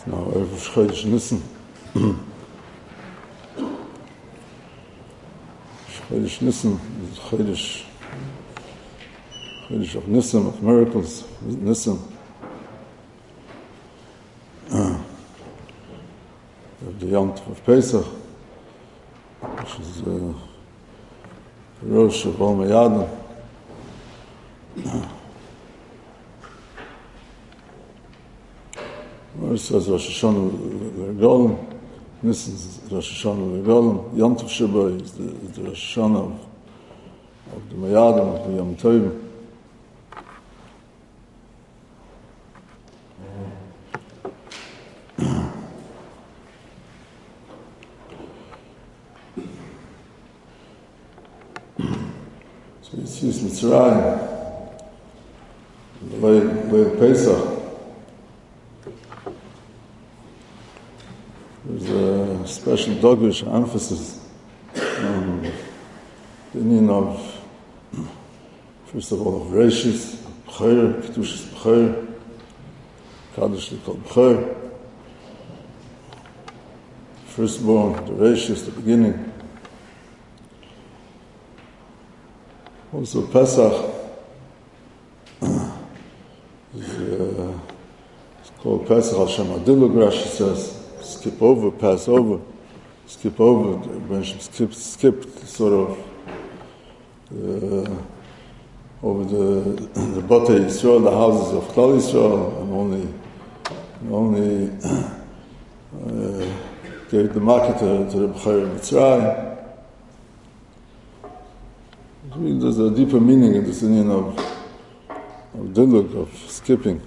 Now, Erev Chodesh Nisan. Chodesh Nisan is Chodesh of Nisan, of miracles, Nisan. Of the Yom Tov of Pesach, which is the Rosh of Ol Meyadim. It says Rosh Hashanah L'Golim, Nisan is Rosh Hashanah L'Golim, Yom Tov Shabbat is the Rosh Hashanah of the Meyadim, of the Yom Tovim. So you see Mitzrayim, the Leil Pesach. There's a special dogish emphasis on the meaning of, first of all, of Reishis, B'cher, Kedushas B'cher, Kaddish L'Kol B'cher, firstborn, the Reishis, the beginning. Also Pesach it's called Pesach Hashem Adilug, Rashi says. Skip over, pass over, skip over. When she skipped sort of over the Batei Yisrael, the houses of Klal Yisrael, and only gave the market to the B'cher Mitzrayim. There's a deeper meaning in this union of dilug, of skipping.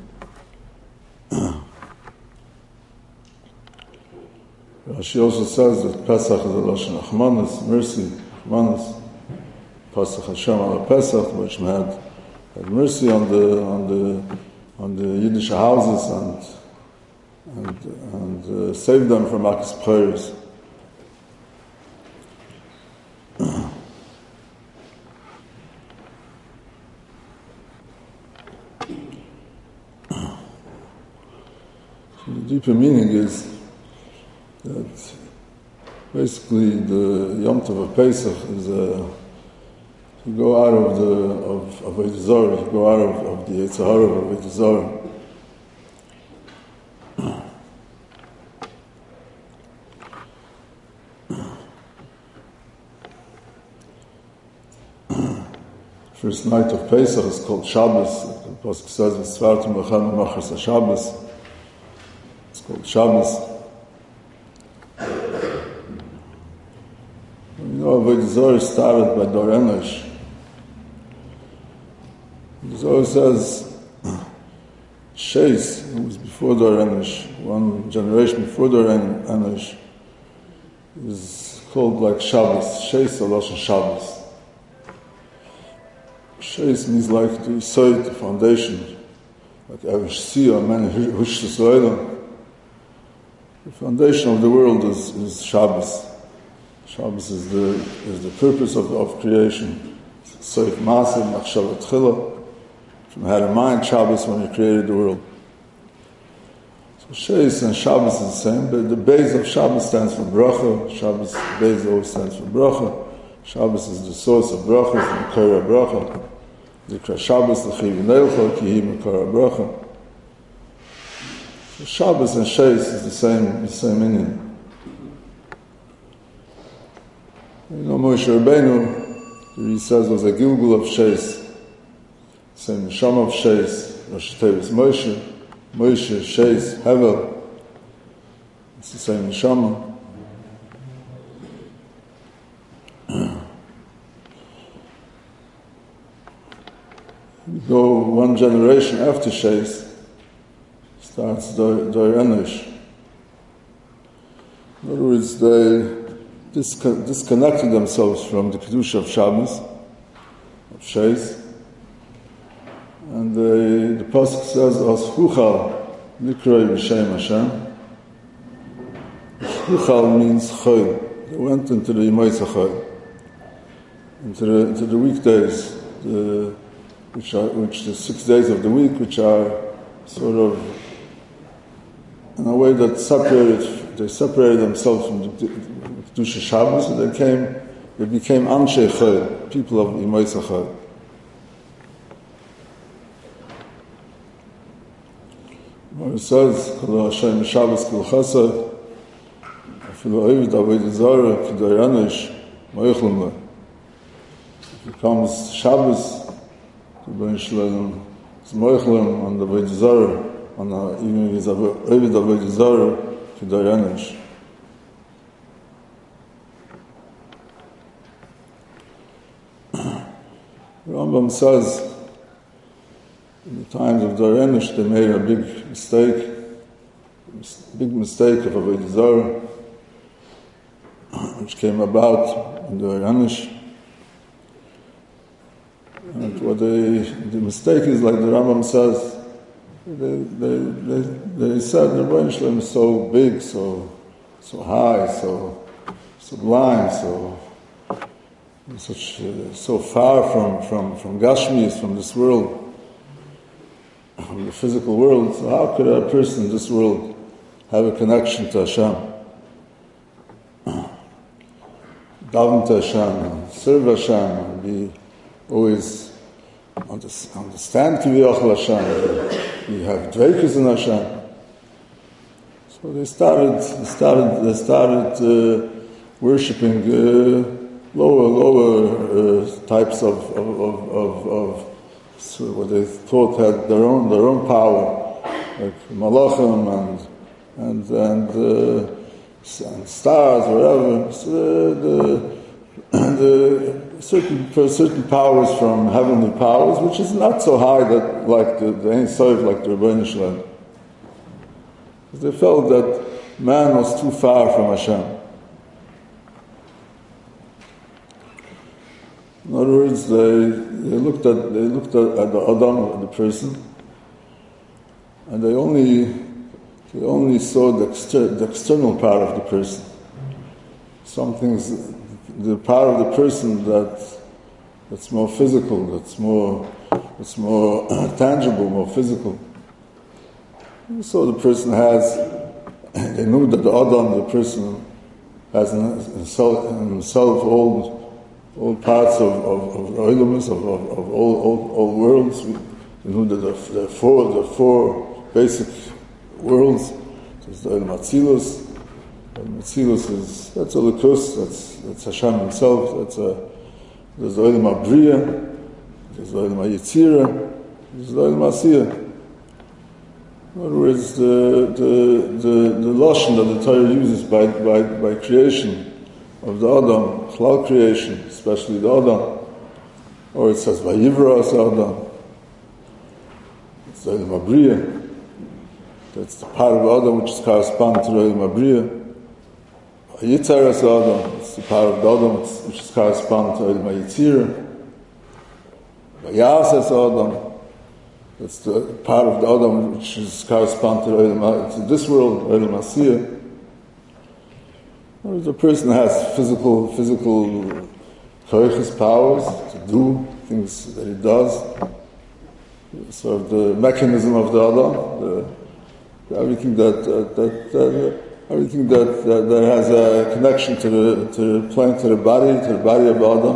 Rashi also says that Pesach is a Lashon Achmanis, mercy, Achmanis. Pesach Hashem ala Pesach, which had mercy on the Yiddish houses and saved them from Akis B'cheres. The deeper meaning is that basically the Yom Tov of Pesach is you go out of Avodah Zarah, you go out of the Yetzer Hara of Avodah Zarah. First night of Pesach is called Shabbos. The Pasuk says, "V'svartim b'chem machas haShabbos." It's called Shabbos. Avodah Zarah started by Dor Enosh. The Zohar says Sheis, who was before Dor Enosh, one generation before Dor Enosh, is called like Shabbos. Sheis Lashon Shabbos. Sheis means like the Yisod, the foundation, like Eresh Siyah, man Hushtas Olam. The foundation of the world is Shabbos. Shabbos is the purpose of creation. Soif Maaseh, Machshavah Tchila. From had in mind Shabbos when He created the world. So Sheis and Shabbos is the same, but the base of Shabbos stands for bracha. Shabbos, the base always stands for bracha. Shabbos is the source of bracha, the Mekor bracha. Dikra Shabbos l'chiv neilcha ki hi Mekor bracha. So Shabbos and Sheis is the same meaning. Moshe Rabbeinu, he says, was a Gilgul of Sheis. Same Neshama of Sheis, Rosh Tevis Moshe, Sheis, Hevel. It's the same Neshama. You go one generation after Sheis, starts Dor Enosh. In other words, they disconnected themselves from the Kedusha of Shabbos, of Sheis, and the Pasuk says, As Chuchal Nikroi B'Shem Hashem. Chuchal means Chol. They went into the Yemotza Chol, into the weekdays, which the 6 days of the week, which are sort of in a way that they separated themselves from the Kedusha Shabbos, and they became Anshe Chayil, people of Imaisa Chayil. It says, Kol Hashem Shabbos Kol Chesed, Afilu Ovid Avodah Zarah K'day Yanish Moichlem Le. If it comes Shabbos, the Ben Shalom is Moichlem on the Avodah Zarah, even if it's Ovid Avodah Zarah K'day Yanish. The Rambam says, in the times of Darenish, they made a big mistake of Avodah Zarah, which came about in Darenish. And the mistake is, like the Rambam says, they said the Rebbeinu Shalom is so big, so high, so sublime, so far from Gashmis, from this world, from the physical world. So how could a person in this world have a connection to Hashem? Daven to Hashem, and serve Hashem, and be always understand Kiviyachal Hashem. We have dveikus in Hashem. So they started worshipping lower types of so what they thought had their own power, like malachim and stars, whatever. So certain powers from heavenly powers, which is not so high that like the Ein Sof, like the Rebbeinu Shalom. They felt that man was too far from Hashem. In other words, they looked at the Adam, the person, and they only saw the external part of the person. Some things, the part of the person that's more physical, that's more tangible, more physical. So the person has. They knew that the Adam, the person, has in himself all parts of Oilamus, of all worlds. We know that there are four basic worlds. There's the Olam Atzilus. Atzilus that's Elikus, that's Hashem himself. There's the Olam Abriya, there's the Olam Yitzira, there's the Olam Asiyah. In other words, the lashon that the Torah uses by creation of the Adam, Chlal creation, especially the Adam, or it says Vayivra as Adam. It's the Olam Abriya. That's the part of Adam which is corresponding to the Olam Abriya. Yitzhar as Adam. It's the part of the Adam which is corresponding to Olam Yitzira. Vayas as Adam. That's the part of the Adam which is corresponding to this world, Olam Asiyah. The person has physical koiches powers to do things that he does. So the mechanism of the Adam, everything that has a connection to the body of Adam.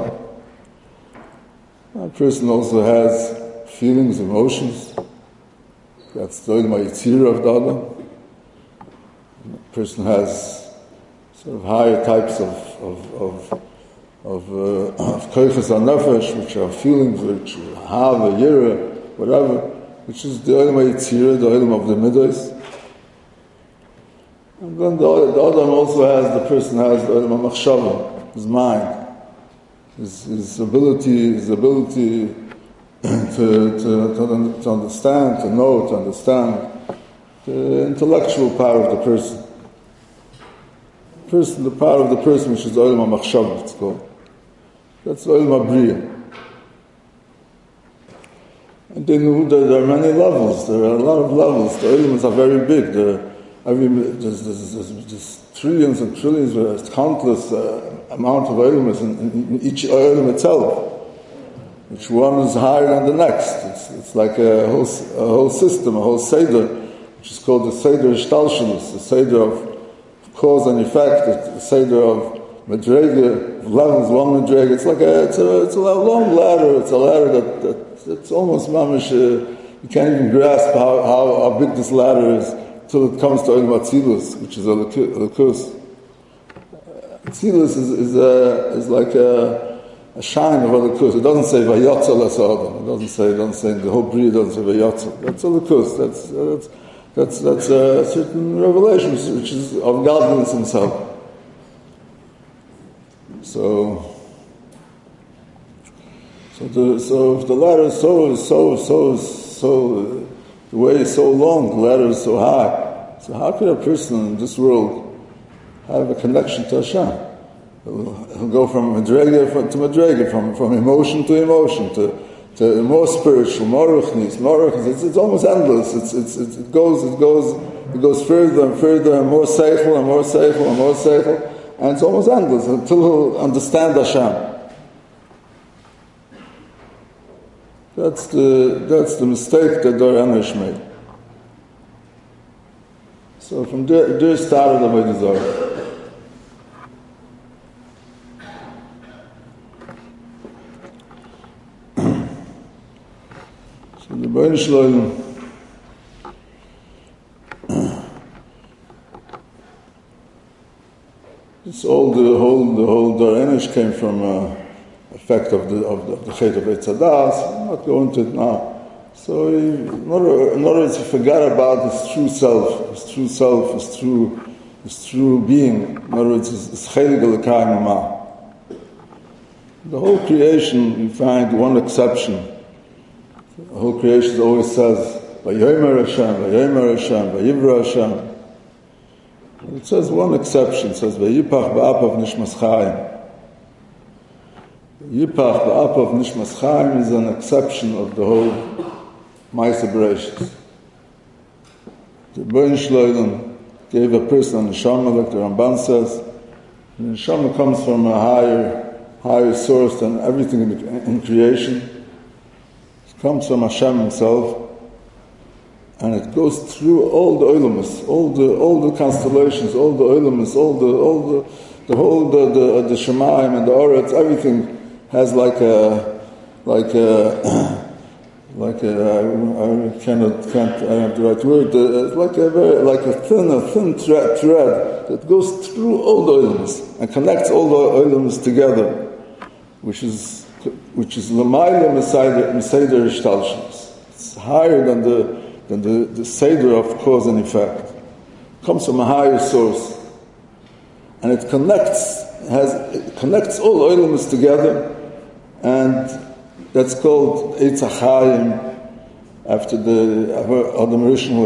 A person also has feelings, emotions. That's the Olam Yitzira of the Adam. A person has sort of higher types of koiches hanefesh, which are feelings, which have a yira, whatever, which is the Olam Yitzira, the Olam of the Midos. And then the Adam also has, the person has the Olam HaMachshava, his mind, his ability to understand, to know, to understand, the intellectual part of the person. The part of the person which is the Olam HaMachshava, it's called. That's the Olam Abriya. And they knew that there are many levels. There are a lot of levels. The Olamas are very big. There's trillions and trillions, there's countless amount of Olamas in each Olam itself. Which one is higher than the next. It's like a whole system, a whole seder, which is called the Seder Shtalshalus, the Seder of cause and effect, the Seder of Madrega, levels, long Madrega. It's like it's a long ladder. It's a ladder that's almost mamish. You can't even grasp how big this ladder is until it comes to Olam Atzilus, which is a Likus. Atzilus is like a shine of a Likus. It doesn't say Vayotzel Asodam. It doesn't say the whole breed doesn't say Vayotzel. That's a Likus. That's a certain revelation which is of godliness himself. So if the ladder is so the way is so long, the ladder is so high. So how could a person in this world have a connection to Hashem? He'll go from Madrega to Madrega, from emotion to emotion, to more spiritual, more ruchnis. It's almost endless. It goes further and further, and more seichel and more seichel and more seichel, and it's almost endless until he'll understand Hashem. That's the mistake that Dor Enosh made. So from there started the Avodah Zarah. So the Rebbeinu Shalom it's all the whole Dor Enosh came from effect of the Chet of Eitz Hadas. I'm not going to it now. So in other words, he forgot about his true self, his true being. In other words, his Chelik Elokai Mama. The whole creation, you find one exception. The whole creation always says, Vayomer Hashem, Vayomer Hashem, Vayivra Hashem. It says one exception. It says, Vayipach ba'apav nishmas chayim. Yipach ba'apav nishmas chayim is an exception of the whole Ma'aseh Bereshis. The Rebbeinu Shalom gave a person a neshama, like the Ramban says. The neshama comes from a higher source than everything in creation. It comes from Hashem Himself, and it goes through all the olamas, all the constellations, all the olamas, the whole Shemaim and the Oretz, everything has I don't have the right word. Like a thin thread that goes through all the olamas and connects all the olamas together, which is L'mayla Meseder Shtalshalus. It's higher than the Seder of cause and effect. It comes from a higher source, and it connects all the olamas together, and that's called Eitz HaChaim. After the Adam Rishon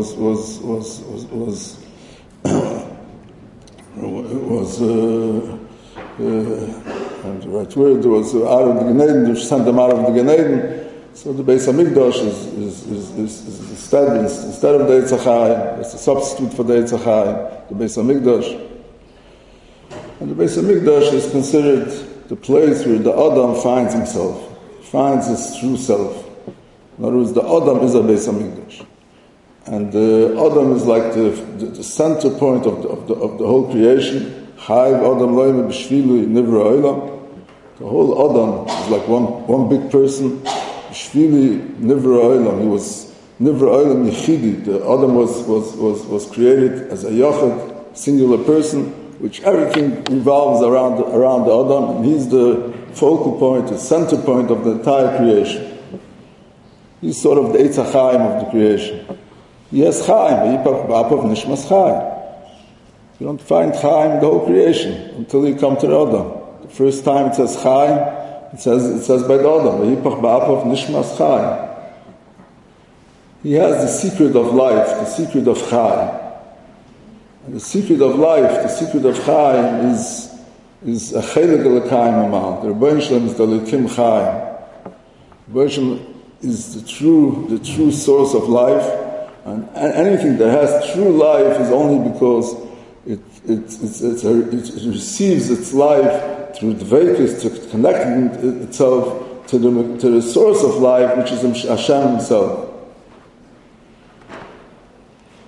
the right word was out of the Gan Eden. They sent them out of the Gan Eden. So the Beis Hamikdash is instead of the Eitz HaChaim. It's a substitute for the Eitz HaChaim, the Beis Hamikdash. And the Beis Hamikdash is considered the place where the Adam finds himself, finds his true self. In other words, the Adam is a Beis Hamikdash, and the Adam is like the center point of the whole creation. Chayv Adam loyme b'shvilu nivra olam. The whole Adam is like one big person. B'shvili nivra olam. He was nivra olam yichidi. The Adam was created as a yachid, singular person, which everything revolves around the Adam, and he's the focal point, the center point of the entire creation. He's sort of the Eitz HaChaim of the creation. He has Chaim, ba'apav nishmas Chaim. You don't find Chaim in the whole creation until you come to the Adam. The first time it says Chaim, it says by the Adam, v'yipach ba'apav nishmas Chaim. He has the secret of life, the secret of Chaim. And the secret of life, the secret of Chaim is a Chelik Elokai amount. The Rebbeinu Shalom is the Elokim Chaim. The Rebbeinu Shalom is the true source of life, and anything that has true life is only because it receives its life through dveikus, to connecting itself to the source of life, which is Hashem Himself.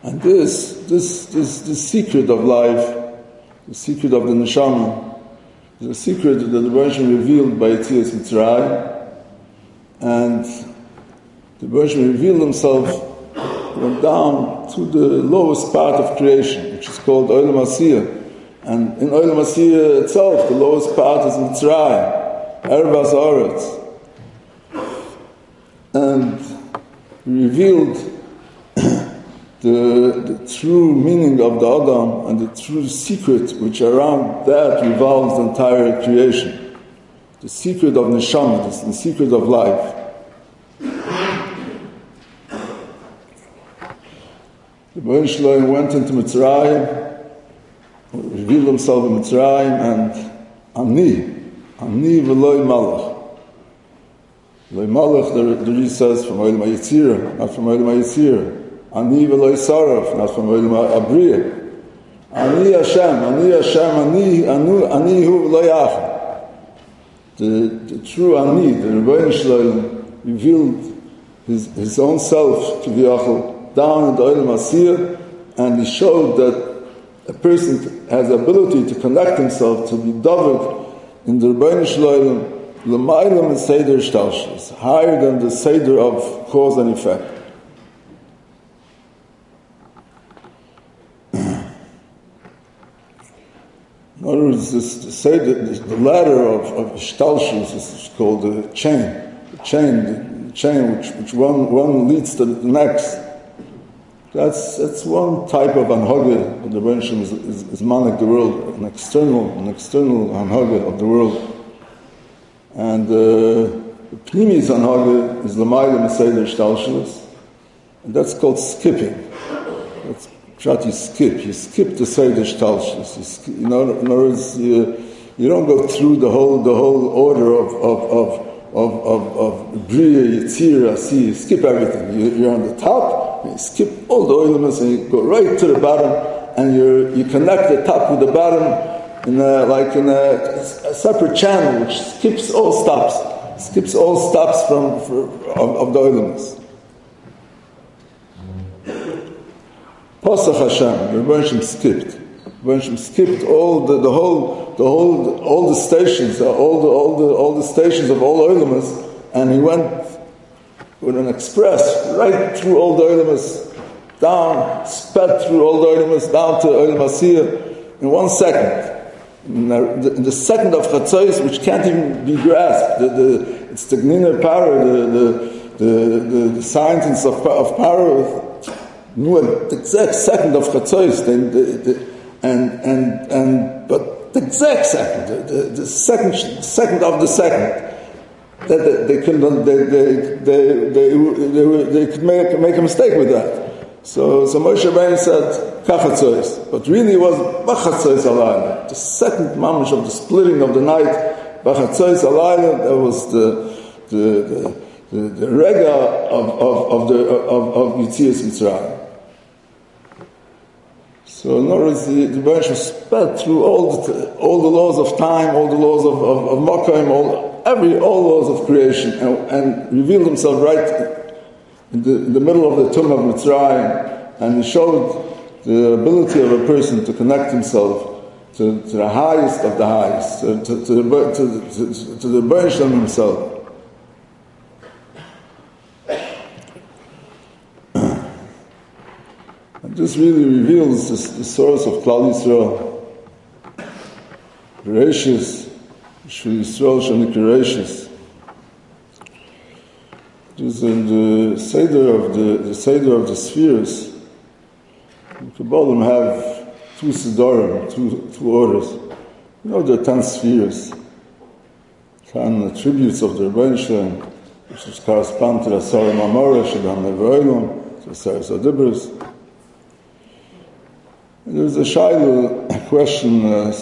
And this secret of life, the secret of the neshama, is a secret that the Rebbe revealed by Yetzias Mitzrayim, and the Rebbe revealed himself, went down to the lowest part of creation, which is called Olam Asiyah. And in Olam Asiyah itself, the lowest part is Mitzrayim, Ervas Haaretz. And revealed the true meaning of the Adam and the true secret which around that revolves the entire creation. The secret of Neshama, the secret of life. The Baruch Shalom went into Mitzrayim, revealed himself in Mitzrayim, and Ani v'loi malach. Loi malach, the Ri says, from Olam HaYetzirah, not from Olam HaYetzirah. Ani v'loi saraf, not from Olam HaBriyah. Ani Hashem, ani hu v'loi achim. The true Ani, the Rebbeinu Shalom, revealed his own self to V'yachal down in the Olam Asiyah, and he showed that a person has the ability to connect himself, to be David in the Rebbeinu Shalom, L'maylam and Seder Shtalshus, higher than the Seder of cause and effect. In other words, the ladder of Shtalshus is called the chain. The chain which one leads to the next. That's one type of anhaga of the Rebbeinu Shalom is manik the world, an external anhaga of the world. And the pnimis anhaga is l'mayla m'seder shtalshelus, and that's called skipping. That's you skip the seder shtalshelus. In other words, you don't go through the whole order of Bria, Yetzirah, see, you skip everything. You're on the top, you skip all the oilmas, and you go right to the bottom, and you connect the top with the bottom in a separate channel which skips all stops of the oilmas. Pasach Hashem, the Rebbeinu skipped. Rebbeinu skipped all the stations, all the stations of all oilmas, and he went with an express right through all the oilmas, down, sped through all the oilmas, down to Olam Asiyah in 1 second. In the second of Chatzos, which can't even be grasped. It's the Gnina power, the scientists of power knew the exact second of Chatzos, but the exact second, the second of the second, that they could make a mistake with that. So Moshe Rabbeinu said Kachatzois, but really it was Bachatzois Alayla, the second mamash of the splitting of the night. Bachatzois Alayla, that was the rega of Yetzias Mitzrayim. So in other words, the Rebbeinu was sped through all the laws of time, all the laws of Makkah, all laws of creation, and revealed himself right in the middle of the tomb of Mitzrayim, and he showed the ability of a person to connect himself to the highest of the highest, to the Rebbeinu Shalom himself. And this really reveals the source of Klal Yisrael. Gracious, Shri Yisrael Shani Gracious. It is in the Seder of the spheres. The Kabbalim have two Sedorim, two orders. You know there are 10 spheres, 10 attributes of the Rebbeinu Shalom, which correspond to the Asara Mamora, Shebam Nevoilum, to the Asara Sadibros. There's a Shaila question,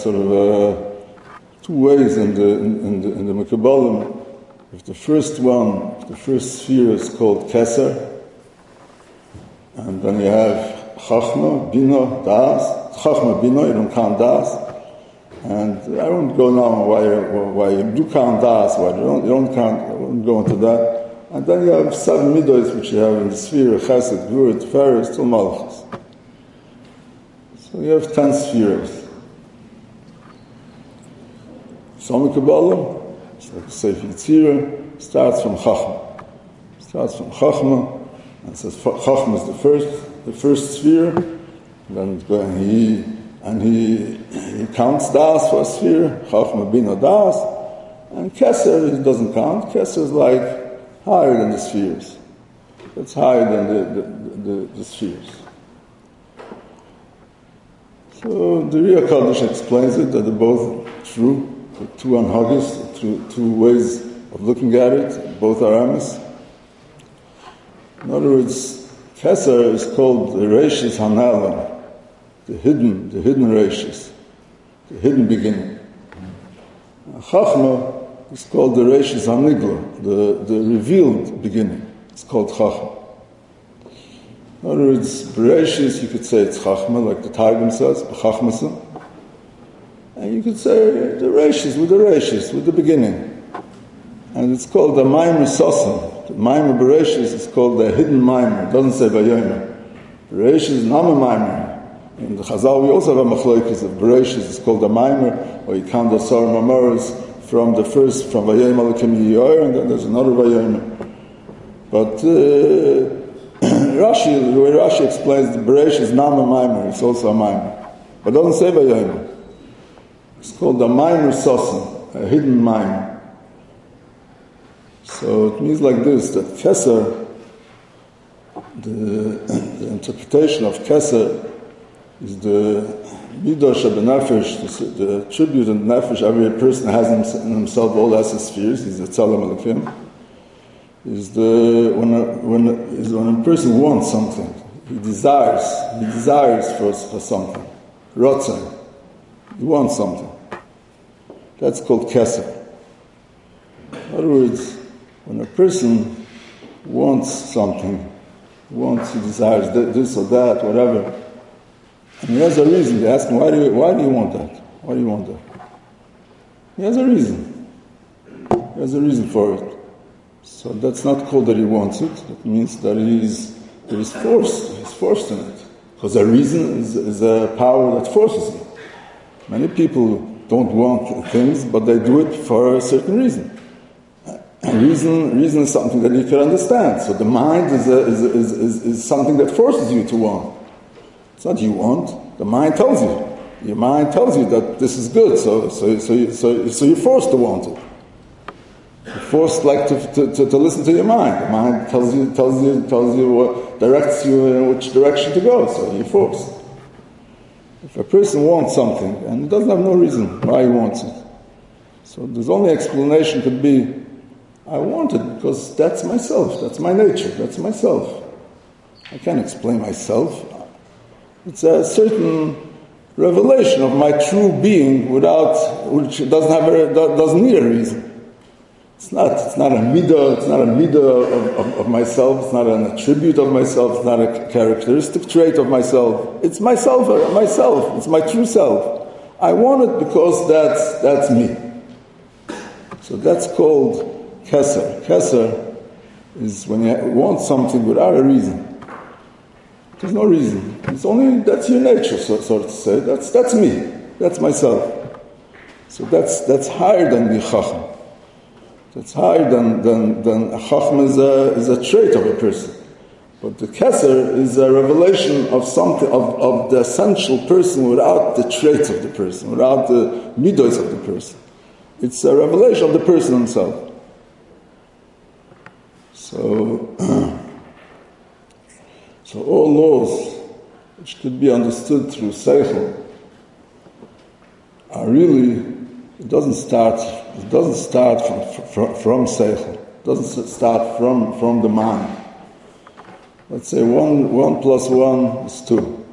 two ways in the Mekabalim. If the first sphere is called Keser, and then you have Chachma, Bina, Das. Chachma, Bina, you don't count Das. And I won't go now why you do count Das, why you don't count, I won't go into that. And then you have 7 midos which you have in the sphere, Chesed, Gvura, Tiferes, till Malchus. So you have 10 spheres. Some Kabbalah, it's like Sefer Yetzirah, starts from Chachma. Starts from Chachma, and says Chachma is the first sphere. And he counts Das for a sphere, Chachma Bina Das, and Keser he doesn't count. Keser is like higher than the spheres. It's higher than the spheres. So the Riyah Kaddish explains it that they're both true. The two anhagis, two ways of looking at it, both are emes. In other words, Keser is called the Reishis Hanala, the hidden Reishis, the hidden beginning. Chachma is called the Reishis Hanigla, the revealed beginning. It's called Chachma. In other words, Bereshis, you could say it's Chachma, like the Targum says, Chachmasa. And you could say the Reishis, with the beginning. And it's called the Maimer Sosam. The Maimer Bereshis is called the hidden Maimer. It doesn't say Vayomer. Bereshis is Nama Maimer. In the Chazal we also have a machlokes of Bereshis. It's called the Maimer, or you count the Sar Mamoros from the first, from Vayomer Alakim Yiyor, and then there's another Vayomer. But Rashi, the way Rashi explains, the Beresh is Nama Maimer, it's also a Maimer. But it doesn't say Vayomer. It's called the Maimer Sosan, a hidden Maimer. So it means like this, that Keser, the interpretation of Keser is the Midah Shebenefesh, the tribute and nefesh every person has in himself, all has his spheres, he's a Tzalam Elokim. Is when a person wants something, he desires for something. Rotzah, he wants something. That's called Keser. In other words, when a person wants something, he desires this or that, whatever, and he has a reason. They ask him, why do you want that? Why do you want that? He has a reason. He has a reason for it. So that's not called that he wants it. That means that he's forced. He's forced in it. Because a reason is a power that forces you. Many people don't want things, but they do it for a certain reason. And reason is something that you can understand. So the mind is something that forces you to want. It's not you want. The mind tells you. Your mind tells you that this is good. So you're forced to want it. You're forced, like to listen to your mind. The mind tells you what directs you in which direction to go. So you're forced. If a person wants something and he doesn't have no reason why he wants it, so there's only explanation could be, I want it because that's myself. That's my nature. That's myself. I can't explain myself. It's a certain revelation of my true being which doesn't need a reason. It's not a midah of myself. It's not an attribute of myself. It's not a characteristic trait of myself. It's myself. It's my true self. I want it because that's me. So that's called Keser. Keser is when you want something without a reason. There's no reason. It's only that's your nature, so to say. That's me. That's myself. So that's higher than the Chacham. That's higher than Chachma is a trait of a person. But the Keser is a revelation of something, of the essential person without the traits of the person, without the midos of the person. It's a revelation of the person himself. So all laws which could be understood through Seichel are really, it doesn't start from Seichel. It doesn't start from the mind. Let's say 1 plus 1 is 2.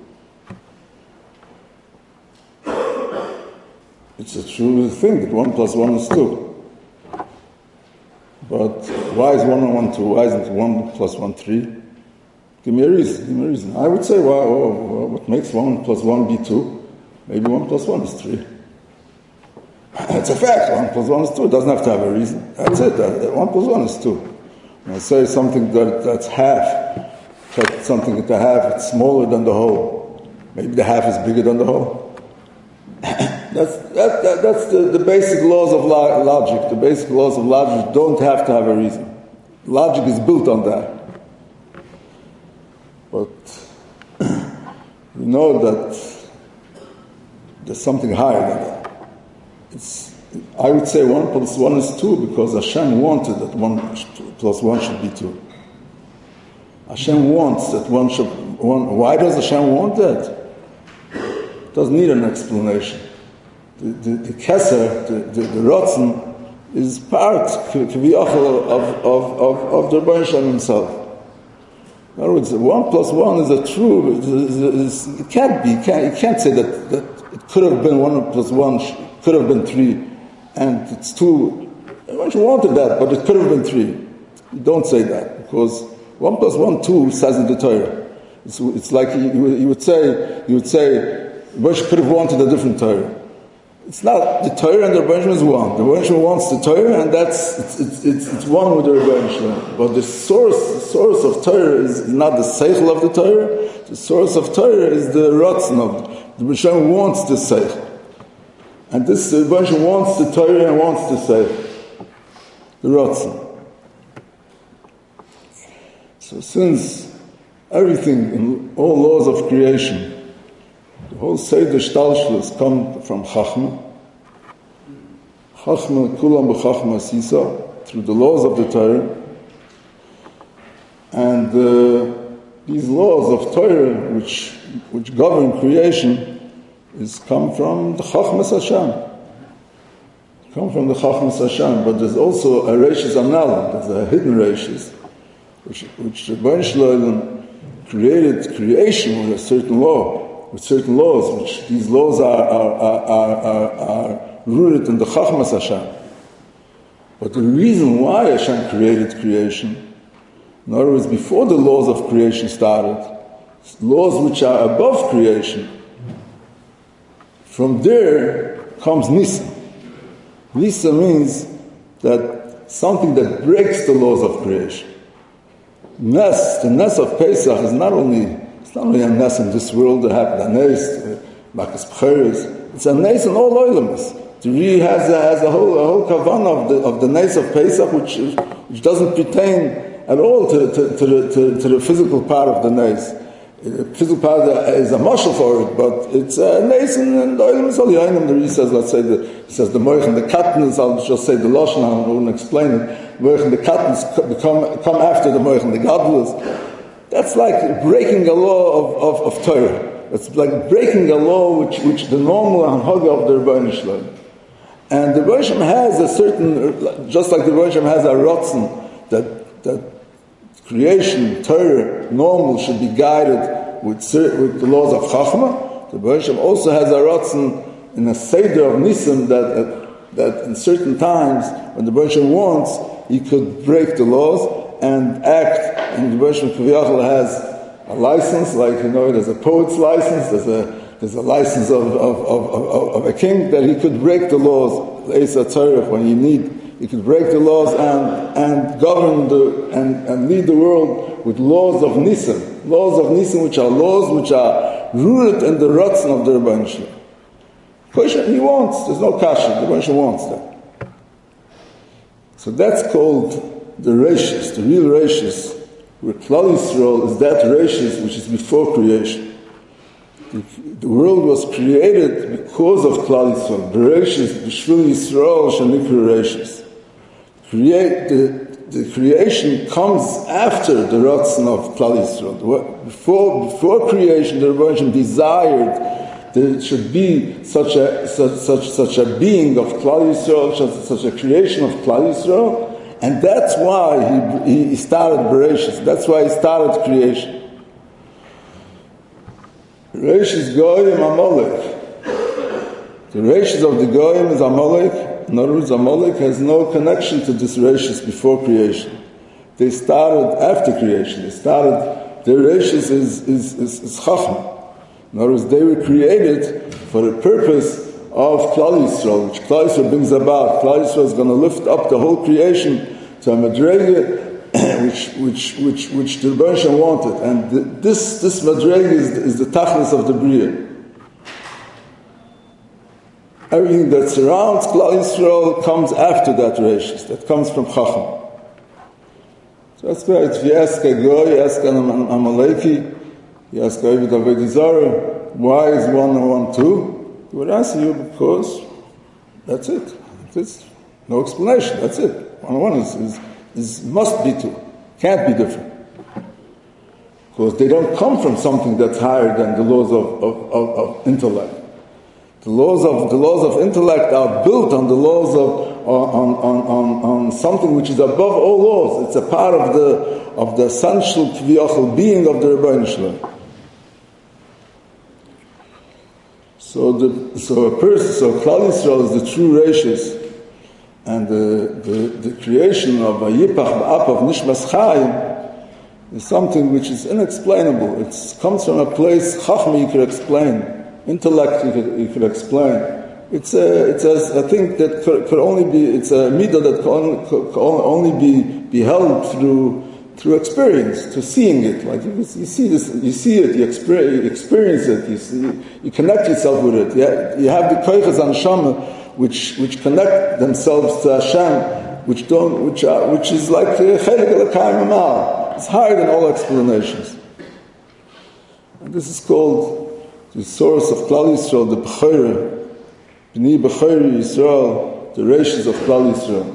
It's a true thing that 1 plus 1 is 2. But why is 1 and 1 2? Why isn't 1 plus 1 3? Give me a reason. I would say, what makes 1 plus 1 be 2? Maybe 1 plus 1 is 3. It's a fact. 1 plus 1 is 2. It doesn't have to have a reason. That's it. 1 plus 1 is 2. When I say something that's half, something at the half, it's smaller than the whole. Maybe the half is bigger than the whole. That's the basic laws of logic. The basic laws of logic don't have to have a reason. Logic is built on that. But we know that there's something higher than that. I would say 1 plus 1 is 2 because Hashem wanted that 1 plus 1 should be 2. Hashem wants that 1 should... Why does Hashem want that? It doesn't need an explanation. The Keser, the Ratzon, is part of the Rebbeinu Shalom himself. In other words, 1 plus 1 is a true... It can't be. You can't say that it could have been 1 plus 1, could have been 3, and it's 2. Rebbeinu Shalom wanted that, but it could have been 3. You don't say that, because 1 plus 1, 2 says in the Torah. It's like you would say, Rebbeinu could have wanted a different Torah. It's not, the Torah and the Rebbeinu is one. The Rebbeinu wants the Torah, and it's one with the Rebbeinu. But the source of Torah is not the seichel of the Torah. The source of Torah is the ratzon of it. The Rebbeinu wants the seichel. And the Rebbeinu wants the Torah and wants the seichel. The ratzon. So since everything in all laws of creation, the whole Seder Shtalshlus come from Chachma. Chachma, Kulam b'Chachma Sisa, through the laws of the Torah. And these laws of Torah, which govern creation, come from the Chachmas Hashem. Come from the Chachmas Hashem. But there's also a Reishis Anal, there's a hidden Reishis, which the Rebbeinu Shalom created creation with a certain law. With certain laws, which these laws are rooted in the Chachmas Hashem. But the reason why Hashem created creation, in other words, before the laws of creation started, laws which are above creation, from there comes Nisa. Nisa means that something that breaks the laws of creation. The Nes of Pesach is not only a Nes in this world that happened, a Nes, Makas B'cheres. It's a Nes in all Oilams. The Ri has a whole kavanah of the Nes of Pesach, which doesn't pertain at all to the physical part of the Nes. The physical part is a mashal for it, but it's a Nes in the Oilams Aliyanim. The Ri says, let's say, he says the Moich and the Katans, I'll just say the Lashon, I won't explain it. Moich and the Katans come after the Moich and the Gadlus. That's like breaking a law of Torah. It's like breaking a law which the normal Hanhaga of the Rebbeinu Shalom. And the Rebbeinu Shalom has a certain, just like the Rebbeinu Shalom has a ratzon that creation, Torah, normal should be guided with the laws of Chachma. The Rebbeinu Shalom also has a ratzon in a Seder of Nisan that in certain times when the Rebbeinu Shalom wants, he could break the laws and act, and the Rebbeinu Shalom has a license, like there's a poet's license, there's a license of a king that he could break the laws, Eisa Tzarech, when he could break the laws and govern and lead the world with laws of Nisan, which are laws which are rooted in the ratzon of the Rebbeinu Shalom. He wants, there's no kasha, the Rebbeinu Shalom wants that. So that's called the Reishis, the real Reishis, where Klal Yisrael is that Reishis which is before creation. The world was created because of Klal Yisrael. Bereishis, B'shvil Yisrael, Shanikru Reishis. The creation comes after the Ratzon of Klal Yisrael. Before creation, the Rebbeinu desired there should be such a being of Klal Yisrael, such a creation of Klal Yisrael. And that's why he started Bereshis. That's why he started creation. Bereshis Goyim Amalek. The Bereshis of the Goyim is Amalek. In other words, Amalek has no connection to this Bereshis before creation. They started after creation. Their Bereshis is Chachma. In other words, they were created for the purpose of Klal Yisrael, which Klal Yisrael brings about. Klal Yisrael is going to lift up the whole creation to a madrega which the Rebbeinu Shalom wanted. And this Madrega is the tachlis of the Bria. Everything that surrounds Klal Yisrael comes after that Reishis, that comes from Chacham. So that's why if you ask a Goy, you ask an Amaleki, you ask David Avodah Zarah, why is 1 and 1 2? He would answer you because that's it. There's no explanation. That's it. 1 and 1 is must be 2. Can't be different. Because they don't come from something that's higher than the laws of intellect. The laws of intellect are built on the laws on something which is above all laws. It's a part of the essential kviyachol being of the Rebbeinu Shalom. So Klal Yisrael is the true Reishis, and the creation of a Yipach Ba'ap of Nishmas Chaim is something which is inexplainable. It comes from a place Chachma you could explain. Intellect you could explain. It's a thing that could only be. It's a midah that can only be held through experience, to seeing it. Like you see this, you see it, you experience it. You connect yourself with it. You have the koiches anshama which connect themselves to Hashem, which is like chelik elokayim amal. It's higher than all explanations. And this is called the source of Klal Yisrael, the Bechorah, B'nai Bechorah Yisrael, the Reishis of Klal Yisrael.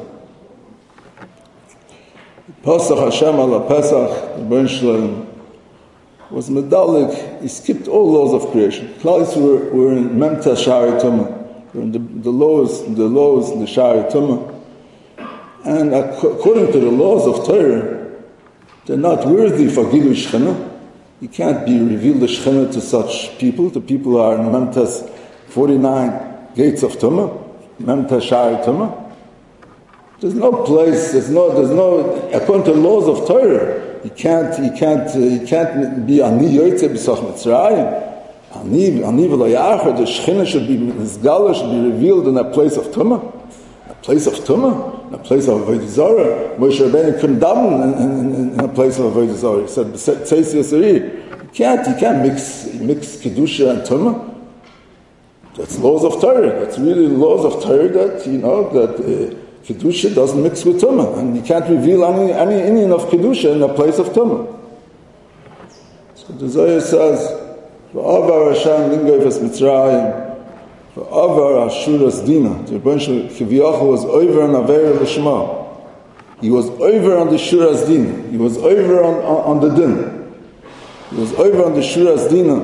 Pesach Hashem ala Pesach, the Rebbeinu Shalom, was medalik. He skipped all laws of creation. Klal Yisrael were in Memta Shari Tumah, were in the laws in the Shari Tumah. And according to the laws of Torah, they're not worthy for Gilui Shechina. You can't be revealed the Shechina to such people. The people are in Memtas 49 gates of Tumah, Memtas Shari Tumah. There's no place. There's no. According to the laws of Torah, you can't be ani yoytze b'sach Mitzrayim. Ani v'layachar. The Shechina should be Nizgala, should be revealed in a place of Tumah, a place of Tumah, a place of Avodah Zarah. Moshe Rabbeinu couldn't daven in a place of Avodah Zarah. He said, "Tzeis Yisari." You can't mix kedusha and tumah. That's laws of Torah. That's really laws of Torah that kedusha doesn't mix with tumah, and you can't reveal any Indian of kedusha in a place of tumah. So the Zohar says, "V'avar Hashem lingoyves Mitzrayim." Over Ashuras Dina, the Rebbeinu Kiviyachol was over on Avera L'Shema. He was over on the Shuras Dina. He was over on the Din. He was over on the Shuras Dina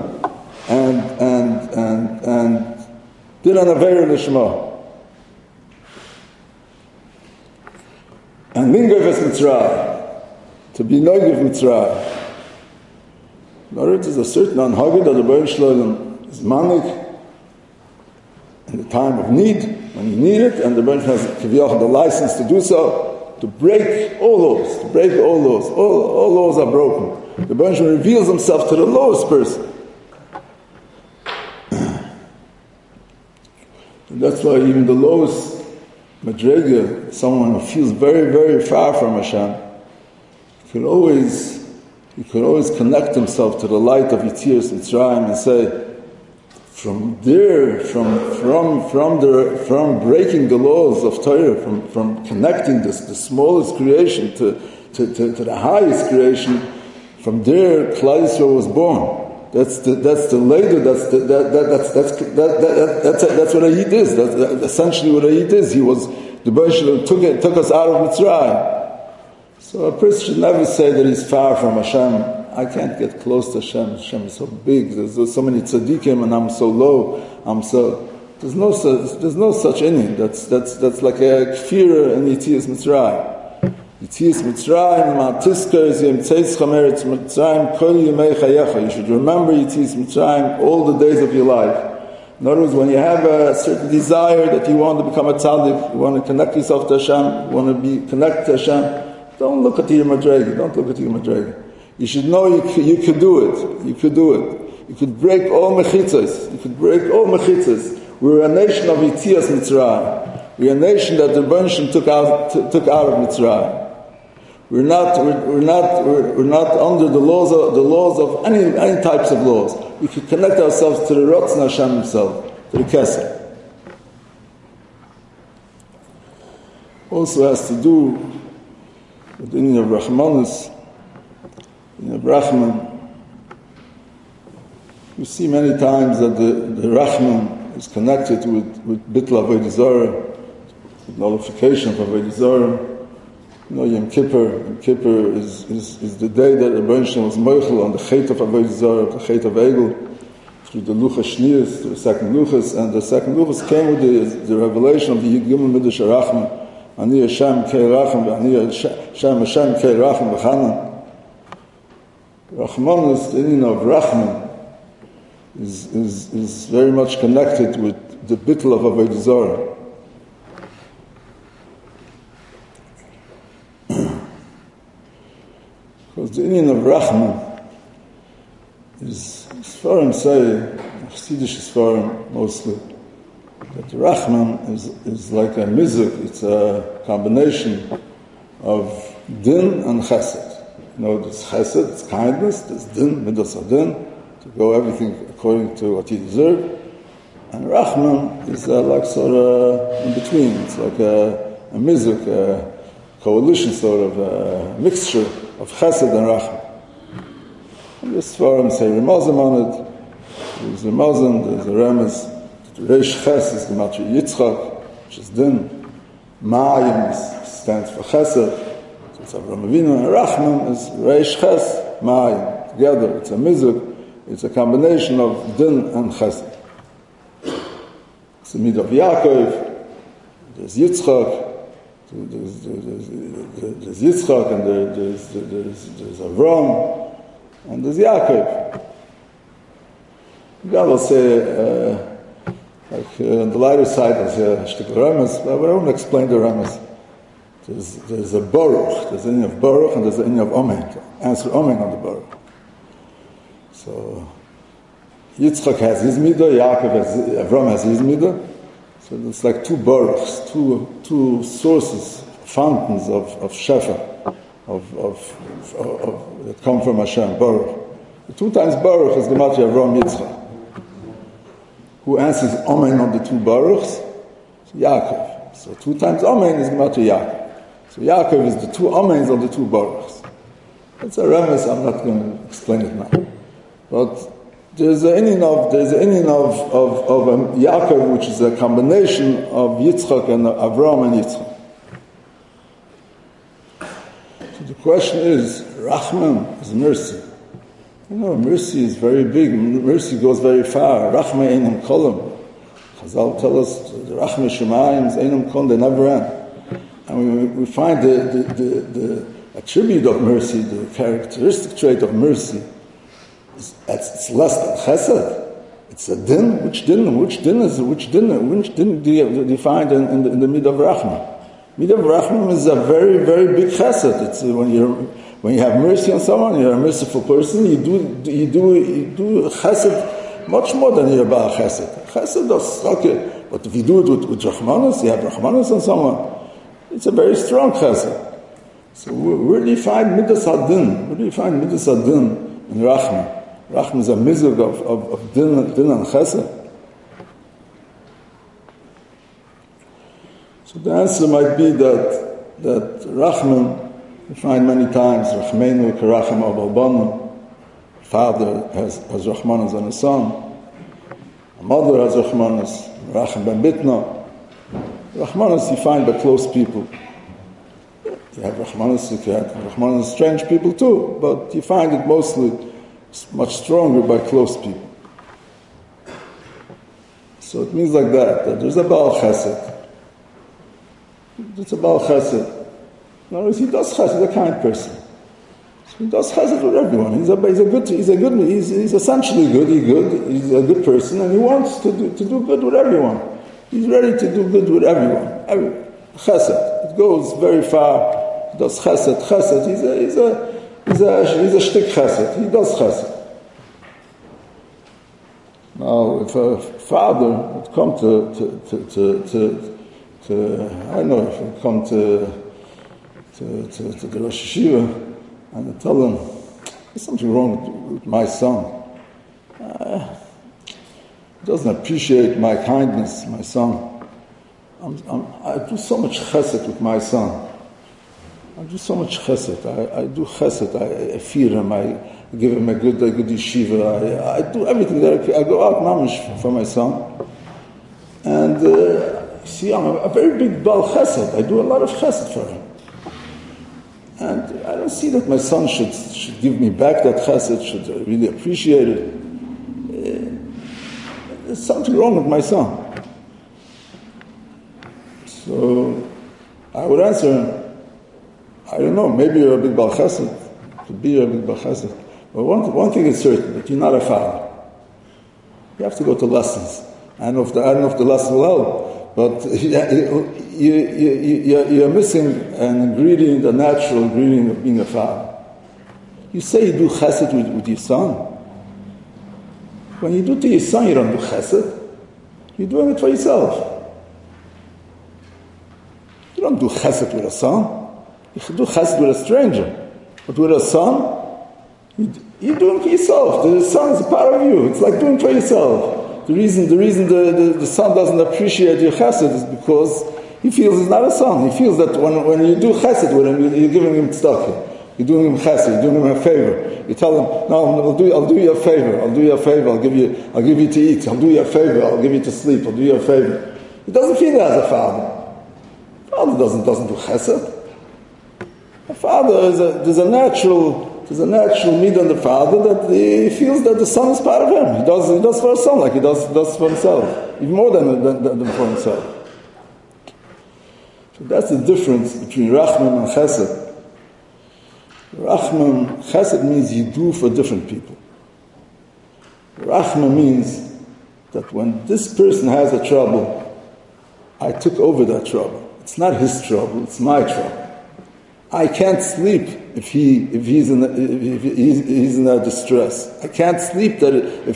and did on Avera L'Shema. And Lingoyves Mitzrayim, to be Nogiv Mitzrayim. In other words, there's a certain anhagid that the Rebbeinu Shalom is manik in the time of need, when you need it, and the Rebbeinu has the license to do so, to break all laws, all laws are broken. The Rebbeinu reveals himself to the lowest person. And that's why even the lowest madrega, someone who feels very, very far from Hashem, he could always connect himself to the light of Yetzias Mitzrayim and say, from there, from breaking the laws of Torah, from connecting the smallest creation to the highest creation, from there Klal Yisrael was born. That's the later. That's what a Yid is. That's essentially what a Yid is. He was the Rebbeinu took us out of Mitzrayim. So a person should never say that he's far from Hashem. I can't get close to Hashem. Hashem is so big. There's so many tzaddikim, and I'm so low. There's no such inning. That's like a kfira in Yetzias Mitzrayim. Yetzias Mitzrayim, ma'tiskers yem tzeis chameretz Mitzrayim kol yemei chayecha. You should remember Yetzias Mitzrayim all the days of your life. In other words, when you have a certain desire that you want to become a tzaddik, you want to connect yourself to Hashem, you want to be connected to Hashem, don't look at your madrega. You should know you could do it. You could do it. You could break all mechitzas. We're a nation of Yetzias Mitzrayim. We're a nation that the Rebbeinu took out of Mitzrayim. We're not under the laws of any types of laws. We can connect ourselves to the Ratzon Hashem himself, to the Kesed. Also has to do with the meaning of Rahmanus, of Rahman. We see many times that the Rahman is connected with Bittul Avodah Zarah, with nullification of Avodah Zarah. Yom Kippur. Yom Kippur is the day that the Rebbeinu Shalom was moichel on the Chet of Avodah Zarah, the Chet of Egel, through the Luchas Shniyas, through the second Luchas, and the second Luchas came with the revelation of the Yigimel Midrash Arachman, Ani Hashem Kei Racham, Ani Hashem Kei Racham V'chanan. Rachmanus, the meaning of Rachman, is very much connected with the Bittul of Avodah Zarah. Because the meaning of Rachman is, Sfarim say, Chassidish Sfarim mostly, that Rachman is like a mizuk, it's a combination of din and chesed. There's chesed, it's kindness, there's din, midas adin, to go everything according to what you deserve. And Rachman is like sort of in between. It's like a mizuk, a coalition, sort of a mixture of chesed and Rachman. And this Sfarim say Ramazim on it. There's Ramazim, there's a Ramaz. Reish Ches is the Gematria Yitzchak, which is din. Ma'ayim stands for chesed. So it's Avraham Avinu, and Rachman is Reish Ches, Ma'ayim. Together, it's a mizuk. It's a combination of din and chesed. It's the mid of Yaakov. There's Yitzchak. There's Yitzchak, and there's Avram, and there's Yaakov. God will say, on the lighter side, there's a shtickle Ramas, but I won't explain the Ramas. There's a Baruch, there's an of Baruch, and there's an of Omen. Answer Omen on the Baruch. So, Yitzchak has his midah, Avram has his midah. So it's like two baruchs, two sources, fountains of shefa, of that come from Hashem, baruch. The two times baruch is Gematria Avram Yitzchak. Who answers Amen on the two baruchs? Yaakov. So two times Amen is Gematria Yaakov. So Yaakov is the two Amens on the two baruchs. It's a remes, I'm not going to explain it now. But there's an inyan of Yaakov, which is a combination of Yitzchak and Avram and Yitzchak. So the question is, Rachman is mercy. Mercy is very big. Mercy goes very far. Rachma einam kolam. Chazal tell us, the Rachma Shemayim einam kolam, they never end. And we find the attribute of mercy, the characteristic trait of mercy, it's less than chesed. It's a din. Which din do you find in the mid of Rachman? Mid of Rachman is a very, very big chesed. It's when you have mercy on someone, you're a merciful person. You do chesed much more than you're about chesed. Chesed is okay, but if you do it with Rachmanus, you have Rachmanus on someone. It's a very strong chesed. So where do you find midas hadin? Where do you find midas hadin in Rachman? Rachman is a mizug of din and chesed. So the answer might be that Rachman, we find many times, Rachmenu karacham abalbanu, father has Rachmanus on his son, a mother has Rachmanus, Racham ben Bitna. Rachmanus you find by close people. You have Rachmanus, you have Rachmanus strange people too, but you find it mostly much stronger by close people. So it means like that there's a Baal Chesed. It's a Baal Chesed. In other words, he does chesed, he's a kind person. So he does chesed with everyone. He's essentially good, he's a good person, and he wants to do good with everyone. He's ready to do good with everyone. Chesed. It goes very far. He does chesed. He's a shtick chesed. He does chesed. Now, if a father would come to I don't know, if it would come to to the Rosh Yeshiva, and I tell him, there's something wrong with my son. He doesn't appreciate my kindness, my son. I do so much chesed with my son. I do so much chesed. I do chesed. I feed him. I give him a good yeshiva. I do everything that I go out mamish for my son. And see, I'm a very big Baal Chesed. I do a lot of chesed for him. And I don't see that my son should give me back that chesed, should really appreciate it. There's something wrong with my son. So I would answer him, I don't know, maybe you're a big Baal Chesed. Could be you're a big Baal Chesed. But one thing is certain, that you're not a father. You have to go to lessons. I don't know if the lesson will help, but you're missing an ingredient, a natural ingredient of being a father. You say you do chesed with your son. When you do to your son, you don't do chesed. You're doing it for yourself. You don't do chesed with a son. You do chesed with a stranger. But with a son, you're doing it for yourself. The son is a part of you. It's like doing it for yourself. The reason the son doesn't appreciate your chesed is because he feels he's not a son. He feels that when you do chesed with him, you're giving him tzedakah. You're doing him chesed. You're doing him a favor. You tell him, no, I'll do you a favor. I'll do you a favor. I'll give you to eat. I'll do you a favor. I'll give you to sleep. I'll do you a favor. He doesn't feel that as a father. Father doesn't do chesed. A father there's a natural need on the father that he feels that the son is part of him. He does for his son like he does for himself, even more than for himself. So that's the difference between Rachman and Chesed. Chesed means you do for different people. Rachman means that when this person has a trouble, I took over that trouble. It's not his trouble, it's my trouble. I can't sleep if he's in a distress. I can't sleep that if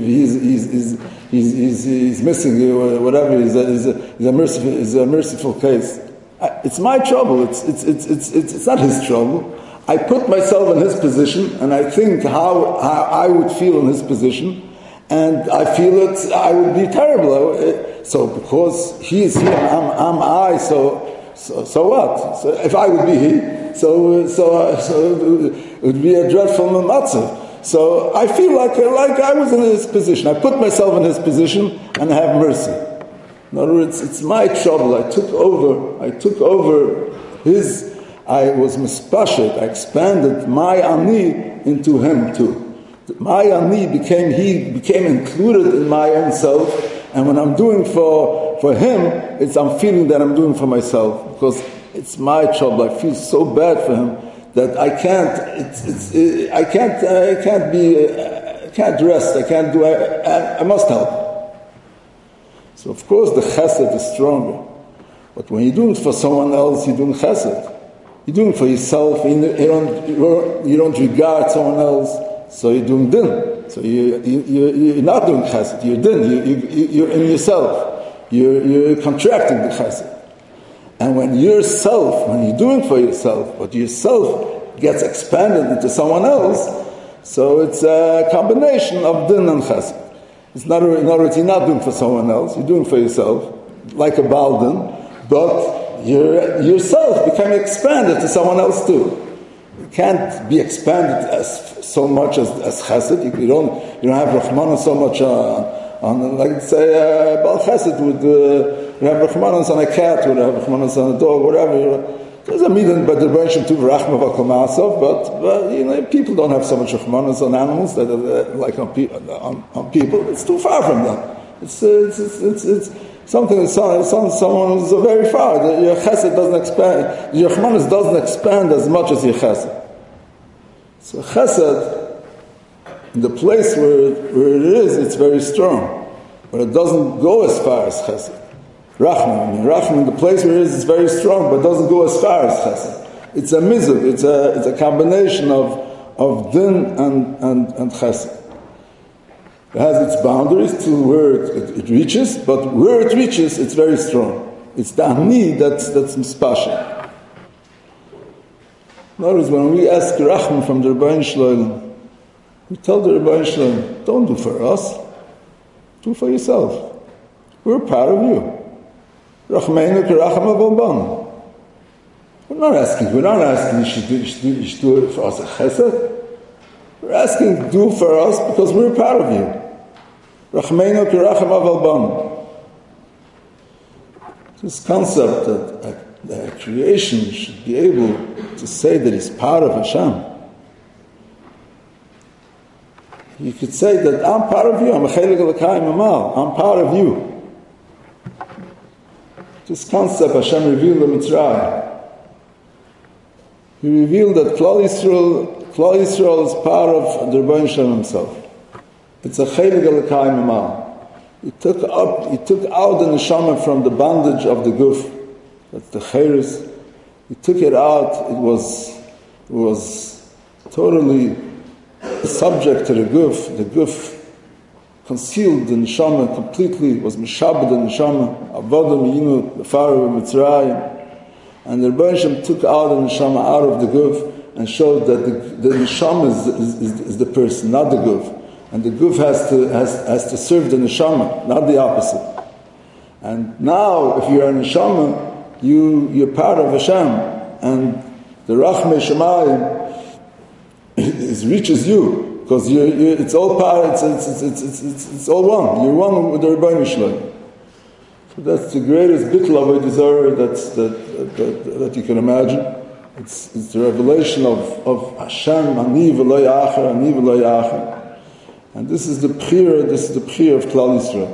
he's missing or whatever. He's a merciful case. It's my trouble. It's not his trouble. I put myself in his position, and I think how I would feel in his position, and I feel it. I would be terrible. So because he's here, I'm I. So what? So if I would be he, so it would be a dreadful matzav. So I feel like I was in his position. I put myself in his position and I have mercy. In other words, it's my trouble. I took over his. I was mispashet. I expanded my ani into him too. My ani became included in my own self. And when I'm doing for him, I'm feeling that I'm doing for myself because it's my trouble. I feel so bad for him that I can't rest. I must help. So of course the chesed is stronger. But when you're doing it for someone else, you're doing chesed. You're doing it for yourself. You don't regard someone else, so you're doing din. So you're not doing chesed, you're din, you're in yourself. You're contracting the chesed. And when you're doing for yourself, but yourself gets expanded into someone else, so it's a combination of din and chesed. In other words, you're not doing for someone else, you're doing for yourself, like a Baal din, but yourself become expanded to someone else too. You can't be expanded so much as chesed. You don't have Rahmanas so much on like say Baal Chesed would have Rahmanas on a cat, would have Rahmanas on a dog, whatever. There's a meaning by the branch to Rachma V'Komasov, but people don't have so much Rahmanas on animals that like on people. It's too far from them. It's something that someone who's very far. Your chesed doesn't expand. Your Rahmanas doesn't expand as much as your chesed. So chesed, in the place where it is, it's very strong, but it doesn't go as far as chesed. Rachman, the place where it is very strong, but doesn't go as far as chesed. It's a mizug. It's a combination of din and chesed. It has its boundaries to where it reaches, but where it reaches, it's very strong. It's the ani that's mispasha. In other words, when we ask Rachman from the Rebbeinu Shalom, we tell the Rebbeinu Shalom, don't do for us, do for yourself. We're proud of you. Rachmeinu k'racham avalban. We're not asking you should do it for us a chesed. We're asking do for us because we're proud of you. Rachmeinu k'racham avalban. This concept that creation should be able to say that it's part of Hashem. You could say that I'm part of you. I'm a chelik elokayim amal. I'm part of you. This concept Hashem revealed in Mitzrayim. He revealed that Klal Yisrael is part of the Rebbeinu Shalom himself. It's a chelik elokayim amal. He took out the neshama from the bondage of the guf. That's the cheres. He took it out. It was totally subject to the guf. The guf concealed the neshama completely. It was mishabed the neshama. Avodah miyinu lefaru b'mitzrayim. And the Rebbeinu Shalom took out the neshama out of the guf and showed that the neshama is the person, not the guf. And the guf has to serve the neshama, not the opposite. And now, if you're a neshama, you're part of Hashem, and the Rachmei Shemayim reaches you because it's all part. It's all one. You're one with the Rebbeinu Shalom. So that's the greatest bittul avodah zarah that you can imagine. It's the revelation of Hashem. Ani v'lo ya'achar, ani v'lo ya'achar. And this is the b'chira of Klal Yisrael.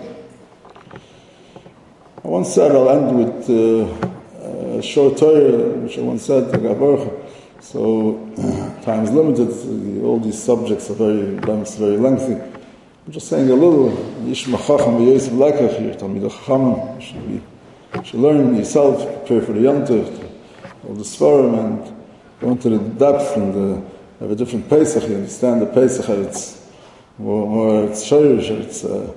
I once said, I'll end with a short Torah, which I once said to Gavarcha. So, time is limited, all these subjects are very lengthy. I'm just saying a little, Yishma Chacham v'Yosef Lekach here, Talmidei Chachamim, you should learn yourself, prepare for the Yom Tov, all the Sfarim, and go into the depth, and have a different Pesach. You understand the Pesach, it's more it's Shorish, it's the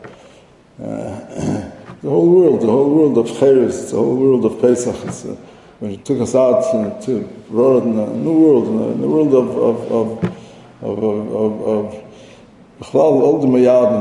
whole world of Cheres, the whole world of Pesach. It's, when He took us out to brought in a new world, in the world of all the Mayadim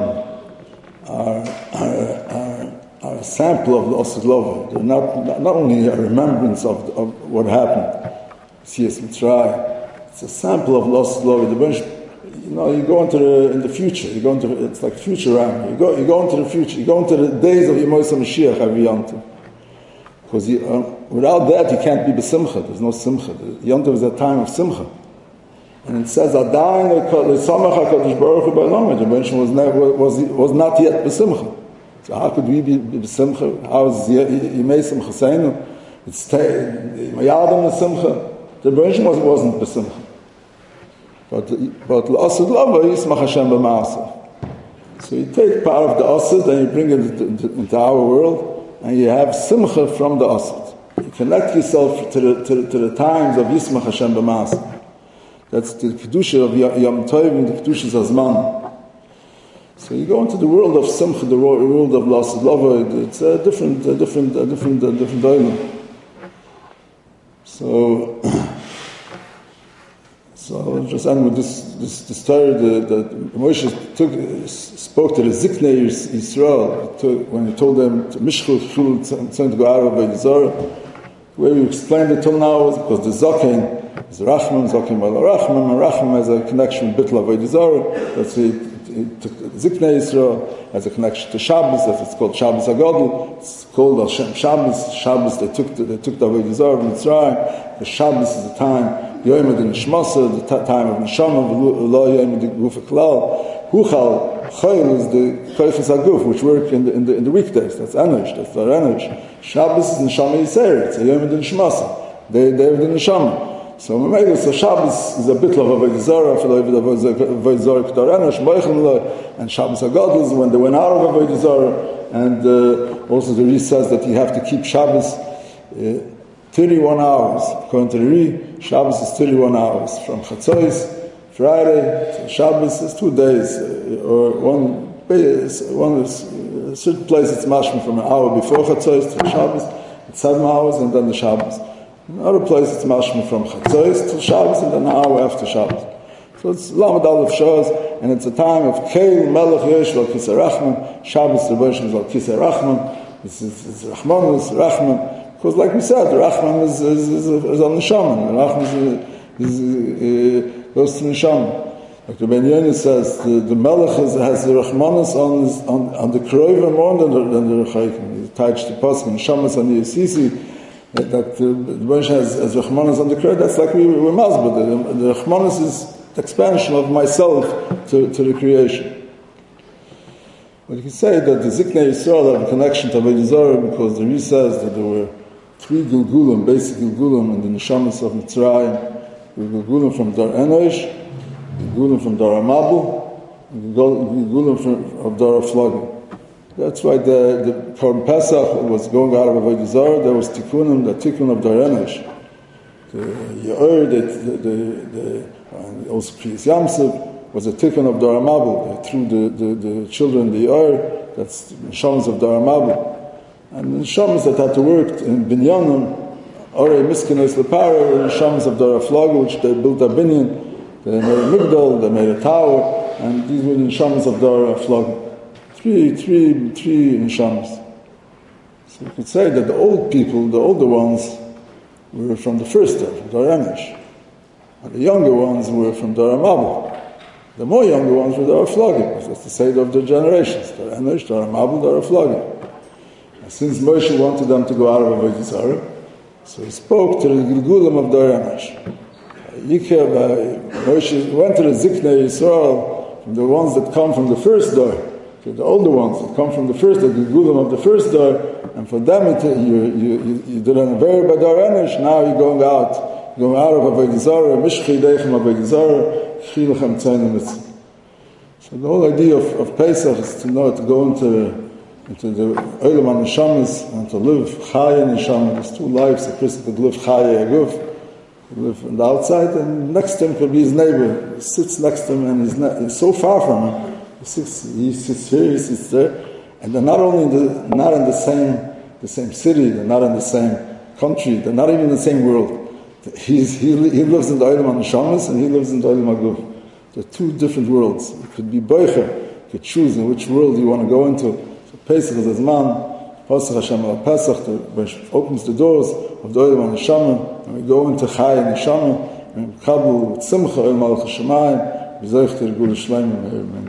are a sample of the Osed Lova. They're not only a remembrance of what happened. Siyas Mitzrayim. It's a sample of the Osed Lova. You go in the future. It's like Futurama. You go into the future. You go into the days of Yemos HaMashiach every Yom Tov. Because without that, you can't be b'simcha. There's no simcha. Yom Tov is a time of simcha. And it says, Adayin l'samach HaKadosh Baruch Hu b'Olam. The mention was not yet b'simcha. So how could we be b'simcha? How is Yemei Simcha Seinu? It's Mayadam l'simcha. The mention wasn't b'simcha. But l'asad lava yismach Hashem b'maaseh. So you take part of the asad and you bring it into our world, and you have simcha from the asad. You connect yourself to the times of yismach Hashem b'maaseh. That's the kedusha of Yom Tov and the kedusha Zazman. So you go into the world of simcha, the world of l'asad lava. It's a different dialogue. So I'll just end with this story that Moshe spoke to the Ziknei Yisrael when he told them to Mishchul to go out of Avodah Zarah. The way we explained it till now is because the Zaken is Rachman, Zaken Bala Rachman, and Rachman has a connection with Bittul Avodah Zarah. That's why he took Ziknei Yisrael has a connection to Shabbos. That's it's called Shabbos HaGadol. It's called Hashem Shabbos. Shabbos they took the Avodah Zarah from Mitzrayim. The Shabbos is the time. Yom Adin Nishmasa, the time of Neshama, Lo Yom Adin Guf Klal. Huchal Chayil is the Koifas HaGuf, which work in the weekdays. That's Enosh. That's their Enosh. Shabbos is Neshama Yisrael. It's a Yom Adin Nishmasa. They have the Neshama. So Shabbos is a bit of Avodah Zarah, Avodah Zarah Kedar Enosh, Moichem Lo, and Shabbos HaGadol is when they went out of Avodah Zarah, and also the Ri says that you have to keep Shabbos 31 hours. According to the Ri, Shabbos is 31 hours. From Chatzos, Friday, to Shabbos is 2 days. Or one is a certain place it's mashma from an hour before Chatzos to Shabbos, it's 7 hours, and then the Shabbos. In other places, it's mashma from Chatzos till Shabbos and then an hour after Shabbos. So it's Lamed Aleph Shos, and it's a time of Keil Melech Yesh Al Kisei Rachman. Shabbos the Rosh is Al Kisei Rachman. It's Rachmanus, Rachman. Because, like we said, the Rachman is on Neshama. The Rachman goes to Neshama. Like the Ben Yoni says, the Melech has the Rachmanus on the Kroiva more than the Rechaim. He touched the Pasuk and Shamas on the Yisisi. That the Rosh has Rachmanus on the Kroiva. That's like we're Masbah. The Rachmanus is the expansion of myself to the creation. But you can say that the Ziknei Yisrael have a connection to Avodah Zarah because the Ri says that there were 3 Gilgulim, basic Gilgulim in the Neshamas of Mitzrayim. The Gilgulim from Dar Enosh, Gilgulim from Dar Amabel, and Gilgulim of Dar Aflagim. That's why the Korban Pesach was going out of Avodah Zarah. There was Tikkunim, the Tikkun of Dar Enosh. The Yair, and also Kriyas Yamsuf was a Tikkun of Dar Amabel. They threw the children the Yair. That's the Neshamas of Dar Amabel. And the Neshamas that had to work in Binyanim, Orei Miskinos Lepara, the Neshamas of Dar Aflaga, which they built a binyan. They made a migdal, they made a tower, and these were the Neshamas of Dar Aflaga. Three Neshamas. So you could say that the old people, the older ones, were from the first Dar, from Dar Enosh. And the younger ones were from Dar Amabel. The more younger ones were Dar Aflagim. That's the seder of their generations. Dar Enosh, Dar Amabel, Dar Aflagim. And since Moshe wanted them to go out of Avodah Zarah, so he spoke to the Gilgulim of Dar Enosh. Moshe went to the Ziknei Yisrael, from the ones that come from the first Dar, to the older ones that come from the first, the Gilgulim of the first Dar, and for them you did an Aver by Dar Enosh, now you're going out of Avodah Zarah, Mishchi Deichem Avodah Zarah, Chi Lechem Tzayna Mitzvah. So the whole idea of Pesach is to go into the Olam HaNeshamas and to live Chaya Neshama. There's 2 lives. A person could live Chaya Aguf, live on the outside, and next to him could be his neighbor. He sits next to him and he's so far from him. He sits here, he sits there, and they're not in the same city, they're not in the same country, they're not even in the same world. He lives in the Olam HaNeshamas and he lives in the Olam HaGuf. They're 2 different worlds. You could be boicher, you could choose in which world you want to go into. So Pesach is Azman, Pesach Hashem al Pesach, opens the doors of the Olam HaNeshama, and we go into Chai Neshama, and we kabul with Simcha El Malach HaShemayim, B'zoich Tergul Shleim.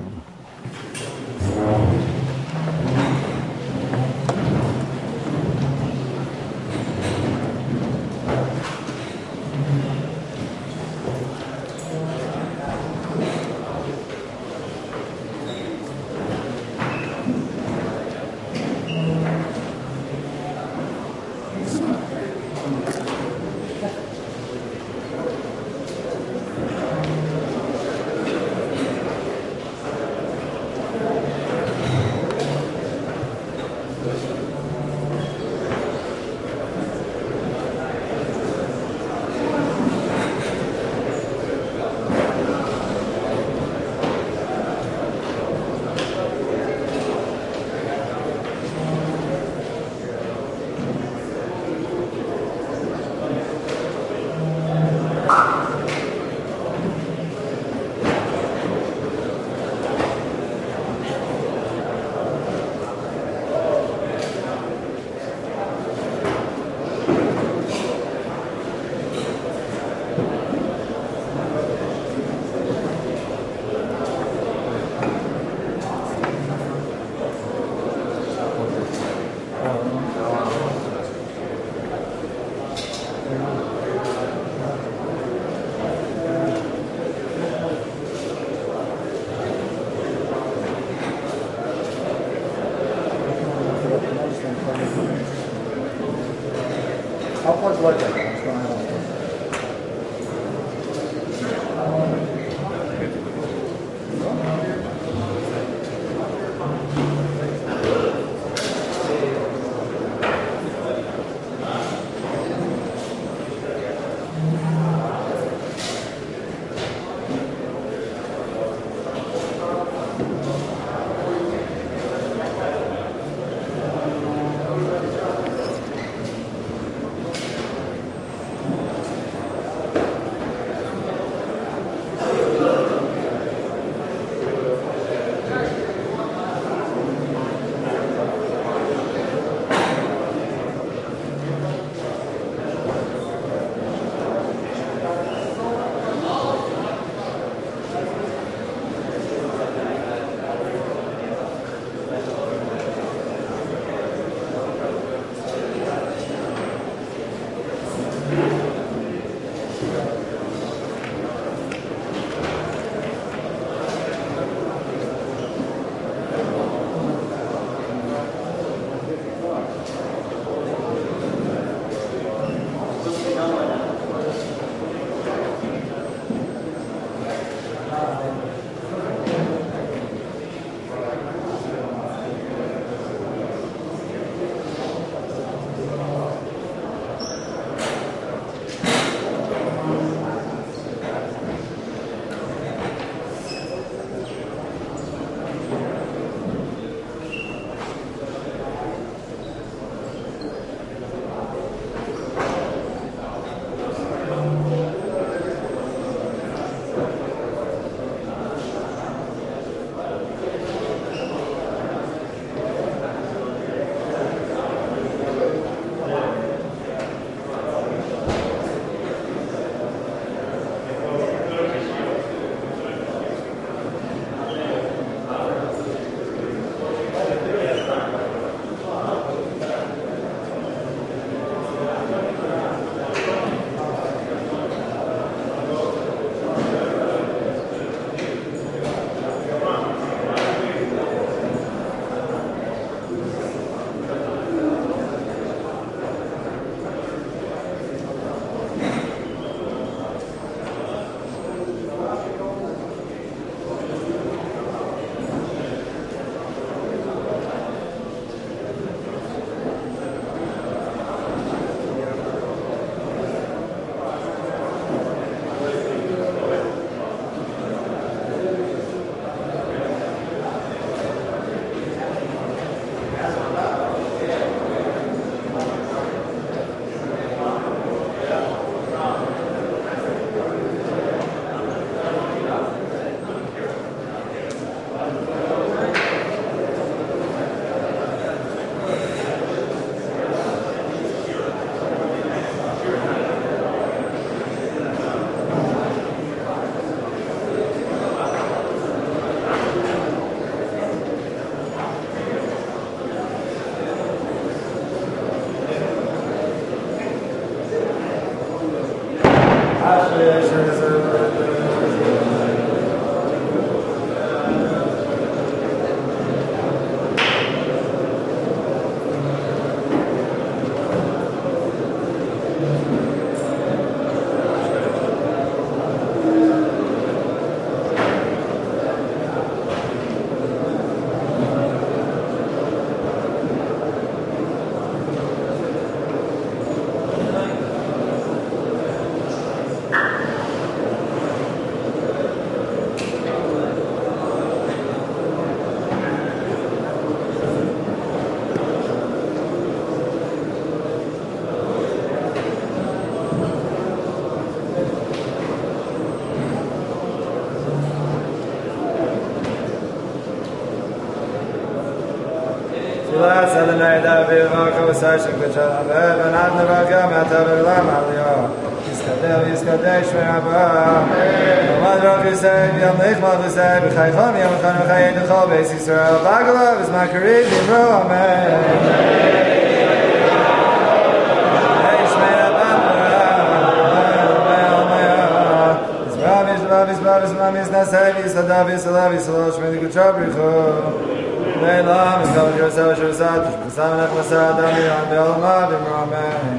How far is like that? What's going on? Bless the night that we walk outside the church, and I'm the rock of my Lam Aliyah. Iskadesh Rabba. Mad rock is say, Yom Nechmad is say, B'chaychon Yom Chon V'chayed Chol Beis Yisrael. Bagalav is my career, Yimro Amen. Is Mamis Nasavis, Adavis, Alavis, Alosh, Medical Chabricho. Leilam is called yourself, Shosat, Samanach Masad, Amir, and Be'alamad, Amen.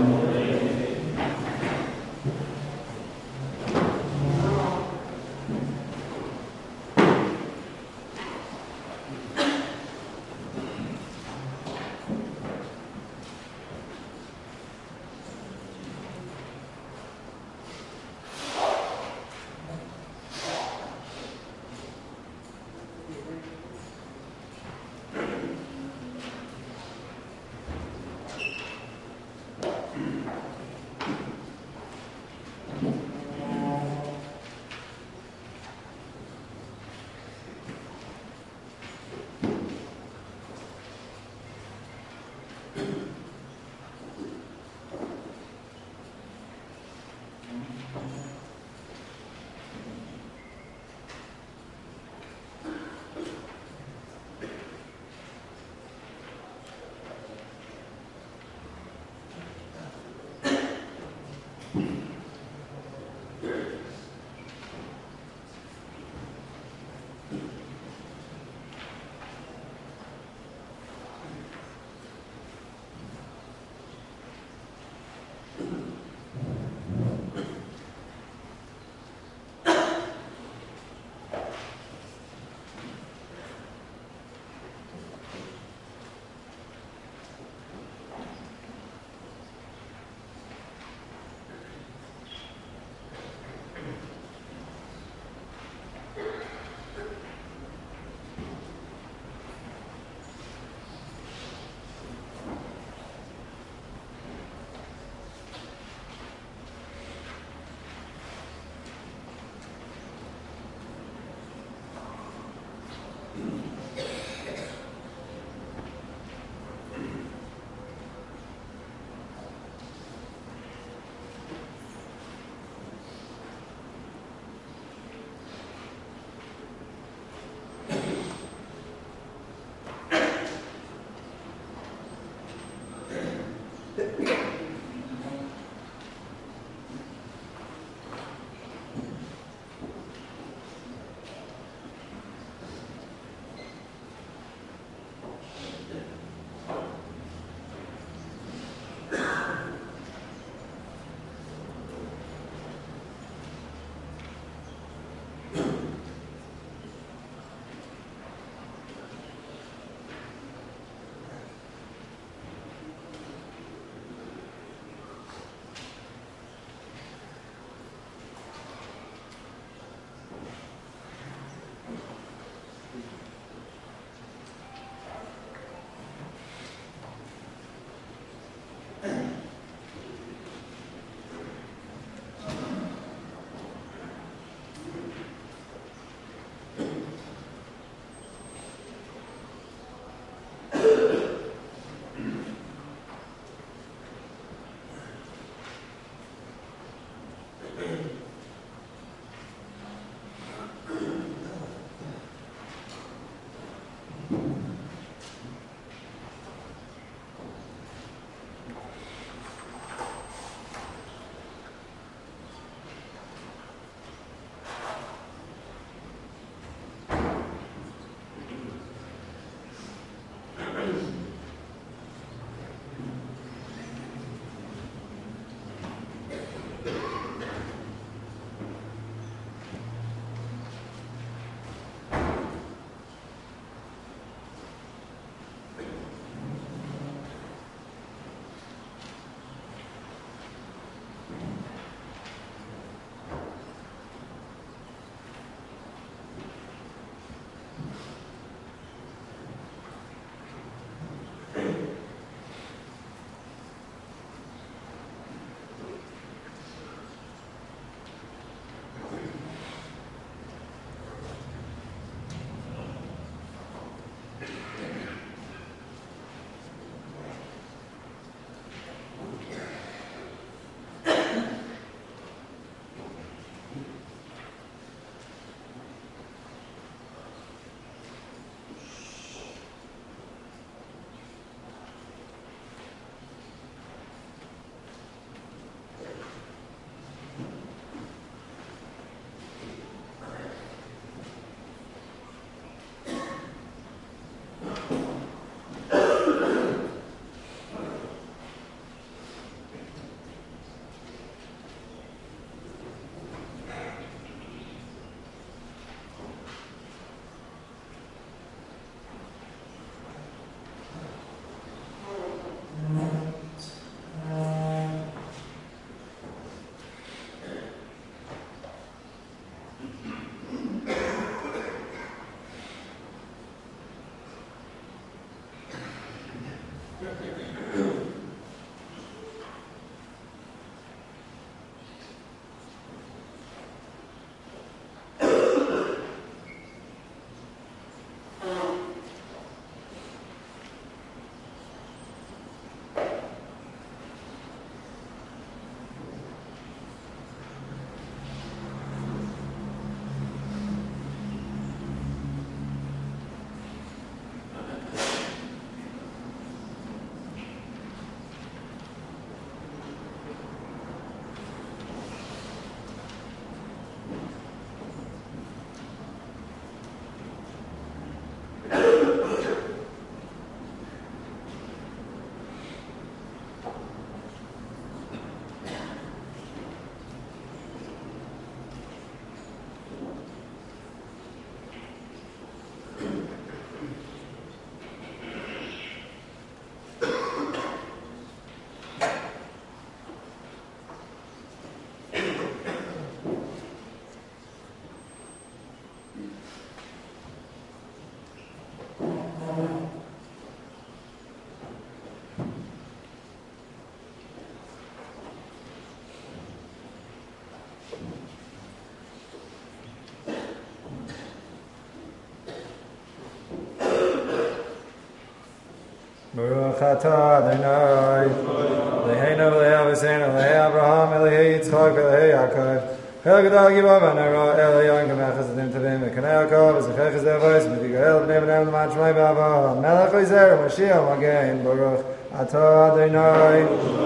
Baruch atah Adonai, Eloheinu Elohei Aviseinu, Elohei Abraham, Elohei Yitzchak, Elohei Yaakov, El Gadol Gibor V'Nero, Elohei Yom Chasadim Tovim, V'Kanei Yaakov, V'Zechei Chesed V'Ois, V'Tigael B'nei B'nei L'Man Shmei B'Avo, Melech Oizer, Mashiach Magen, Baruch atah Adonai,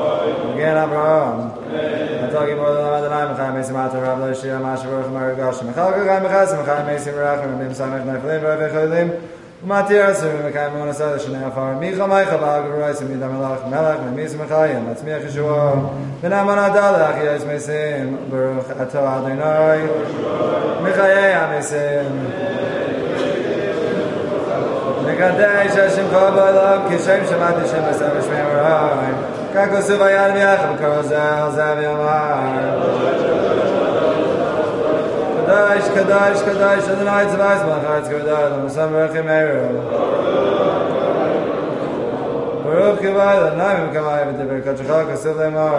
Magen Abraham, atah Gibor Adonai, Mechai Mesim Atah Rav L'Shia, Masha Baruch Mer Gosh, Mechal Gagay Mechas, Mechai Mesim Rachim, B'Im Samech Neflim, V'Revei Cholim, Matir Asur, Mekayim Monasad, Shnei Afar, Micha Meicha, Ba'agav Roisim, Yidam Melech, Melech, Memis Mechayim, Atzmiach Yeshua, V'Naman Adal, Achiyos Mesim, Baruch atah Adonai, Mechayei Amesim, Mekadesh Hashem Kol Ba'olam, Kishem Shemati Shem B'Sem Shmei Merayim, Kakosu V'Yad V'Yachem, Korozel, Zav Yomar, Kadosh, Kadosh, Kadosh, Adonai Tzva'is Malchai Tzva'is L'Musam Berachim Eiru Baruch Kivai L'Naim Kamai V'Teber Kachachal Kasuv Le'mar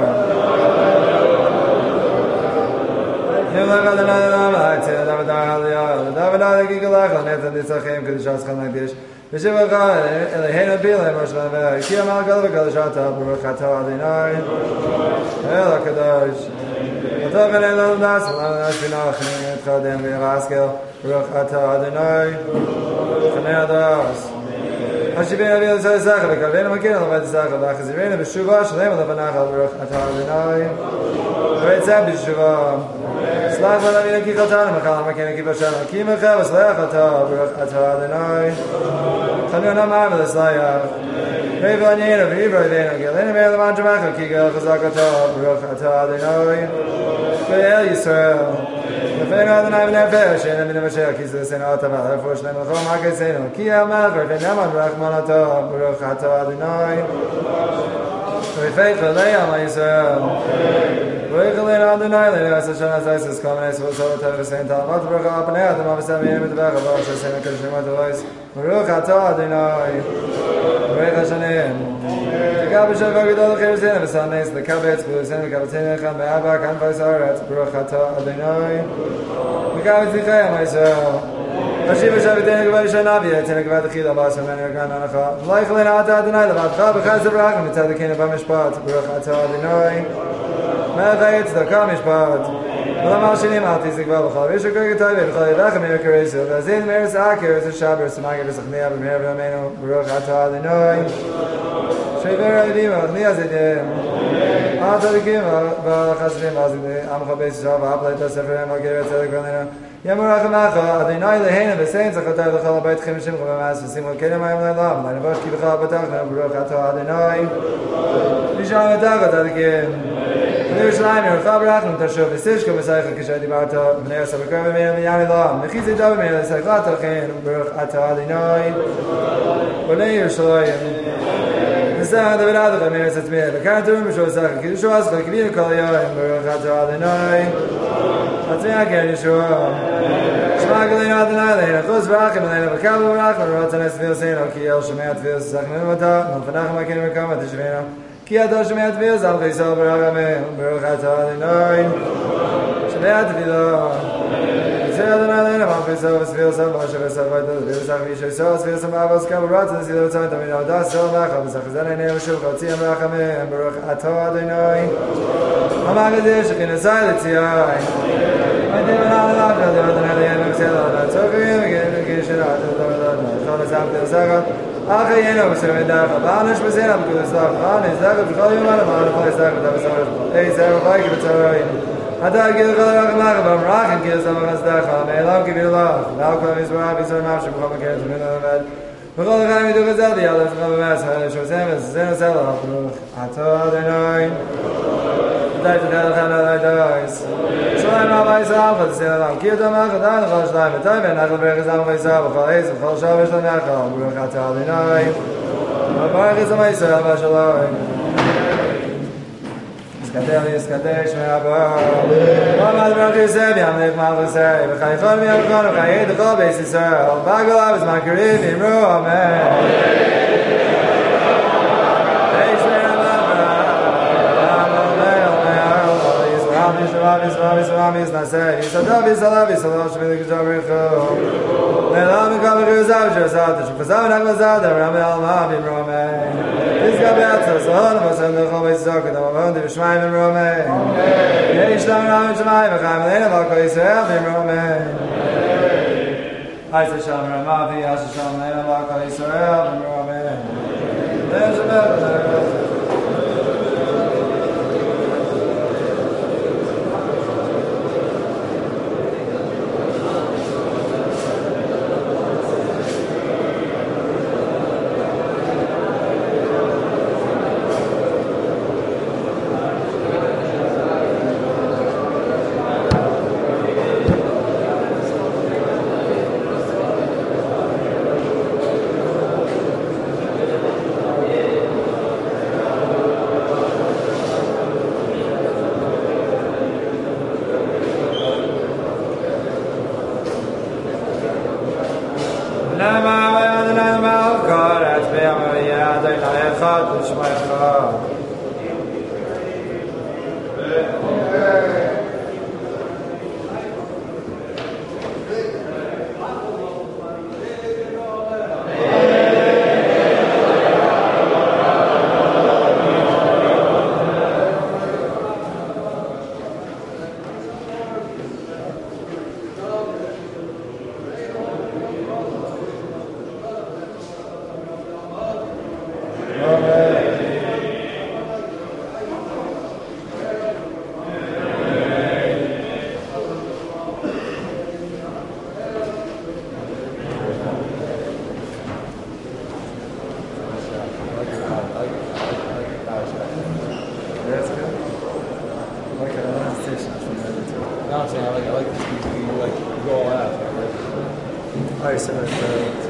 Yimlech Adonai L'Lam L'Haitzin L'Davidar Haliyah L'Davidar L'Gigalach L'Netan L'Yitzachim Kedishas Chan L'Gdish V'Shiva Chal Eloheinu Bilei Moshe L'Aveh Kiyam Al-Gal V'Kadoshat Baruch atah Adonai El HaKadosh Atah V'nei L'Olam Das V'Lam Shvinach Chodem V'Yavaskel Baruch atah Adonai Chanei Adas Hashivin Avil Tzadisach V'Kavenu Makin L'Vad Tzadisach V'Achazivenu V'Shuvah Shalem L'Vanachal Baruch atah Adonai V'Yitzah B'Shuvah Slach V'Lavina Ki Chaltanu Mechal Makin Ki Vashem Ki Mechal V'Slech atah Baruch atah Adonai Chanu Namar V'Leslayach Rei V'Anyenu V'Ivro Yvenu Gelenu Meir L'Man Jamacha Ki Gel Chazak atah Baruch atah Adonai V'El Yisrael V'Feinu Adonai V'Nefesh She'enem V'Nemashiach Ki Z'Senu Atav Therefore Shnei Melchom HaKeseinu Ki El Melech V'Fein Yaman V'Rachman atah Baruch atah Adonai V'Fein Chalei Am Yisrael V'Echalei Adonai Le'Nei Hashem Azayis Komenes V'Sol Atav V'Sein Talmot Baruch HaPanei Adam Avasam Yenim V'Tvecha Baruch Hashem Kedushin V'Tavois Baruch atah Adonai Baruch Hashem T'Gab B'Shem V'Gidol L'Chirusinu V'Sanes L'Kabetz V'Lusinu V'Kabetzinu Echad Me'Aba Kan V'Is Haaretz Baruch atah Adonai V'Kabetz L'Chei Am Yisrael Hashiv Hashem V'Tenu G'vay Shanavi V'Tenu G'vay T'Chila B'Asem V'Nei Gan Anacha V'Leichalin atah Adonai L'Vadcha B'Chaz V'Rachim V'Tzadikinu B'Mishpat Baruch atah Adonai Melech Tzedakah Mishpat V'Lamar Shinim Al Tizik V'Alachal V'Yishur Kol G'Tayveh V'Chol Yivachem Mir Keresu V'Azin Meres Akir V'Zishaber S'Magir V'Sachniya V'Meir V'Ameinu Baruch atah Adonai Shever Avdim V'Achniya Zidim Atadikim V'Chazdim V'Azim Amcha Beis Yisrael V'Apleit HaSeferim V'Gevet Tzedek V'Nenu Yamurach Amacha Adonai Leheinu V'Sein Zachatar L'Chol Beit Chim Shim V'Mas V'Simul Kedim Hayim Le'Lam L'Navosh Ki B'Chal B'Tachna Baruch atah Adonai V'Sham V'Tach Atadikim Yerushalayim Yerusha Barachim Tashuv V'Sishka V'Saycha Kishay Dibarta V'Nei Yosef V'Kar V'Meir V'Yam Elam V'Chizit Dov V'Meir V'Saychlat Alchein Baruch atah Adonai V'Nei Yerushalayim V'Saycha David Adach V'Meir V'Satzmir V'Kar Turim V'Shuv V'Saycha Kidushu Ascha Kivinu Kol Yoyim Baruch atah Adonai Chatzmiya Ker Yeshua. Shema Galina Adonai Leina. Chuz V'achim Leina. V'kavu V'rachim. V'rotzen Esfil Seino. Ki El Shemei Atfil. Sachmin V'ata. V'fanachem Akin V'kama Tishvena. Ki Ato Shemei Atfil. Zal Chayso B'rachamim. Baruch Ata Adonai. Shemei Atfilo. Say Adonai Leina. V'amfisa V'sfil Sam. V'asher V'sav V'ayta. V'sach V'yishay So. V'sfil Sam Avos Kam. V'rotzen Esfil V'tzam. Tamina Odas. So Macha. V'sachizan Einei V'shuv. V'tziyam V'rachamim. Baruch Ata Adonai. Amagadir Shekinasai L'tziyai. V'aytim V'na'alach. Adonai Leina. V'sela. V'tzogim. V'gishir. Chonas Avdi V'zaga. Acha Yeno V'shem V'dacha. V'anish V'zina V'kulisach. V'anish Zaga V'chol Yom Adam. V'anish V'zaka V'davasar. Ei Zara V'ayki V'tzaroin. Ata Gil Chol Rachmach. V'amrachim Gil Zama V'azdacha. Me'elam Kivilach. V'alkol V'izvah V'zor Mavshim. V'chol Mekeret V'mina V'med. V'chol L'chaim V'du V'zel V'yalef V'chol V'mes. V'anish V'zem V'zeno Zela. V'ruch Ata Adonai. V'day T'chel L'chem L'dayis. Shalom Rabbi Yisrael. V'chol T'seilam. Ki Yodom Achad. V'chol Shalom. V'tay V'nachal V'rechizam V'chol V'chol Eiz. V'chol Shavish L'nachal. V'ruch Ata Adonai. V'barach Yisrael Yisrael V'shalom. Yiskadesh Me'abba. V'amad Baruch Yosef Yamlech Malchus Yisrael. V'chaychon V'yamchon V'chayed V'chol Beis Yisrael. V'agol Avos Ma'kirim V'imru Amen. I like this. You like go all out. Alright, so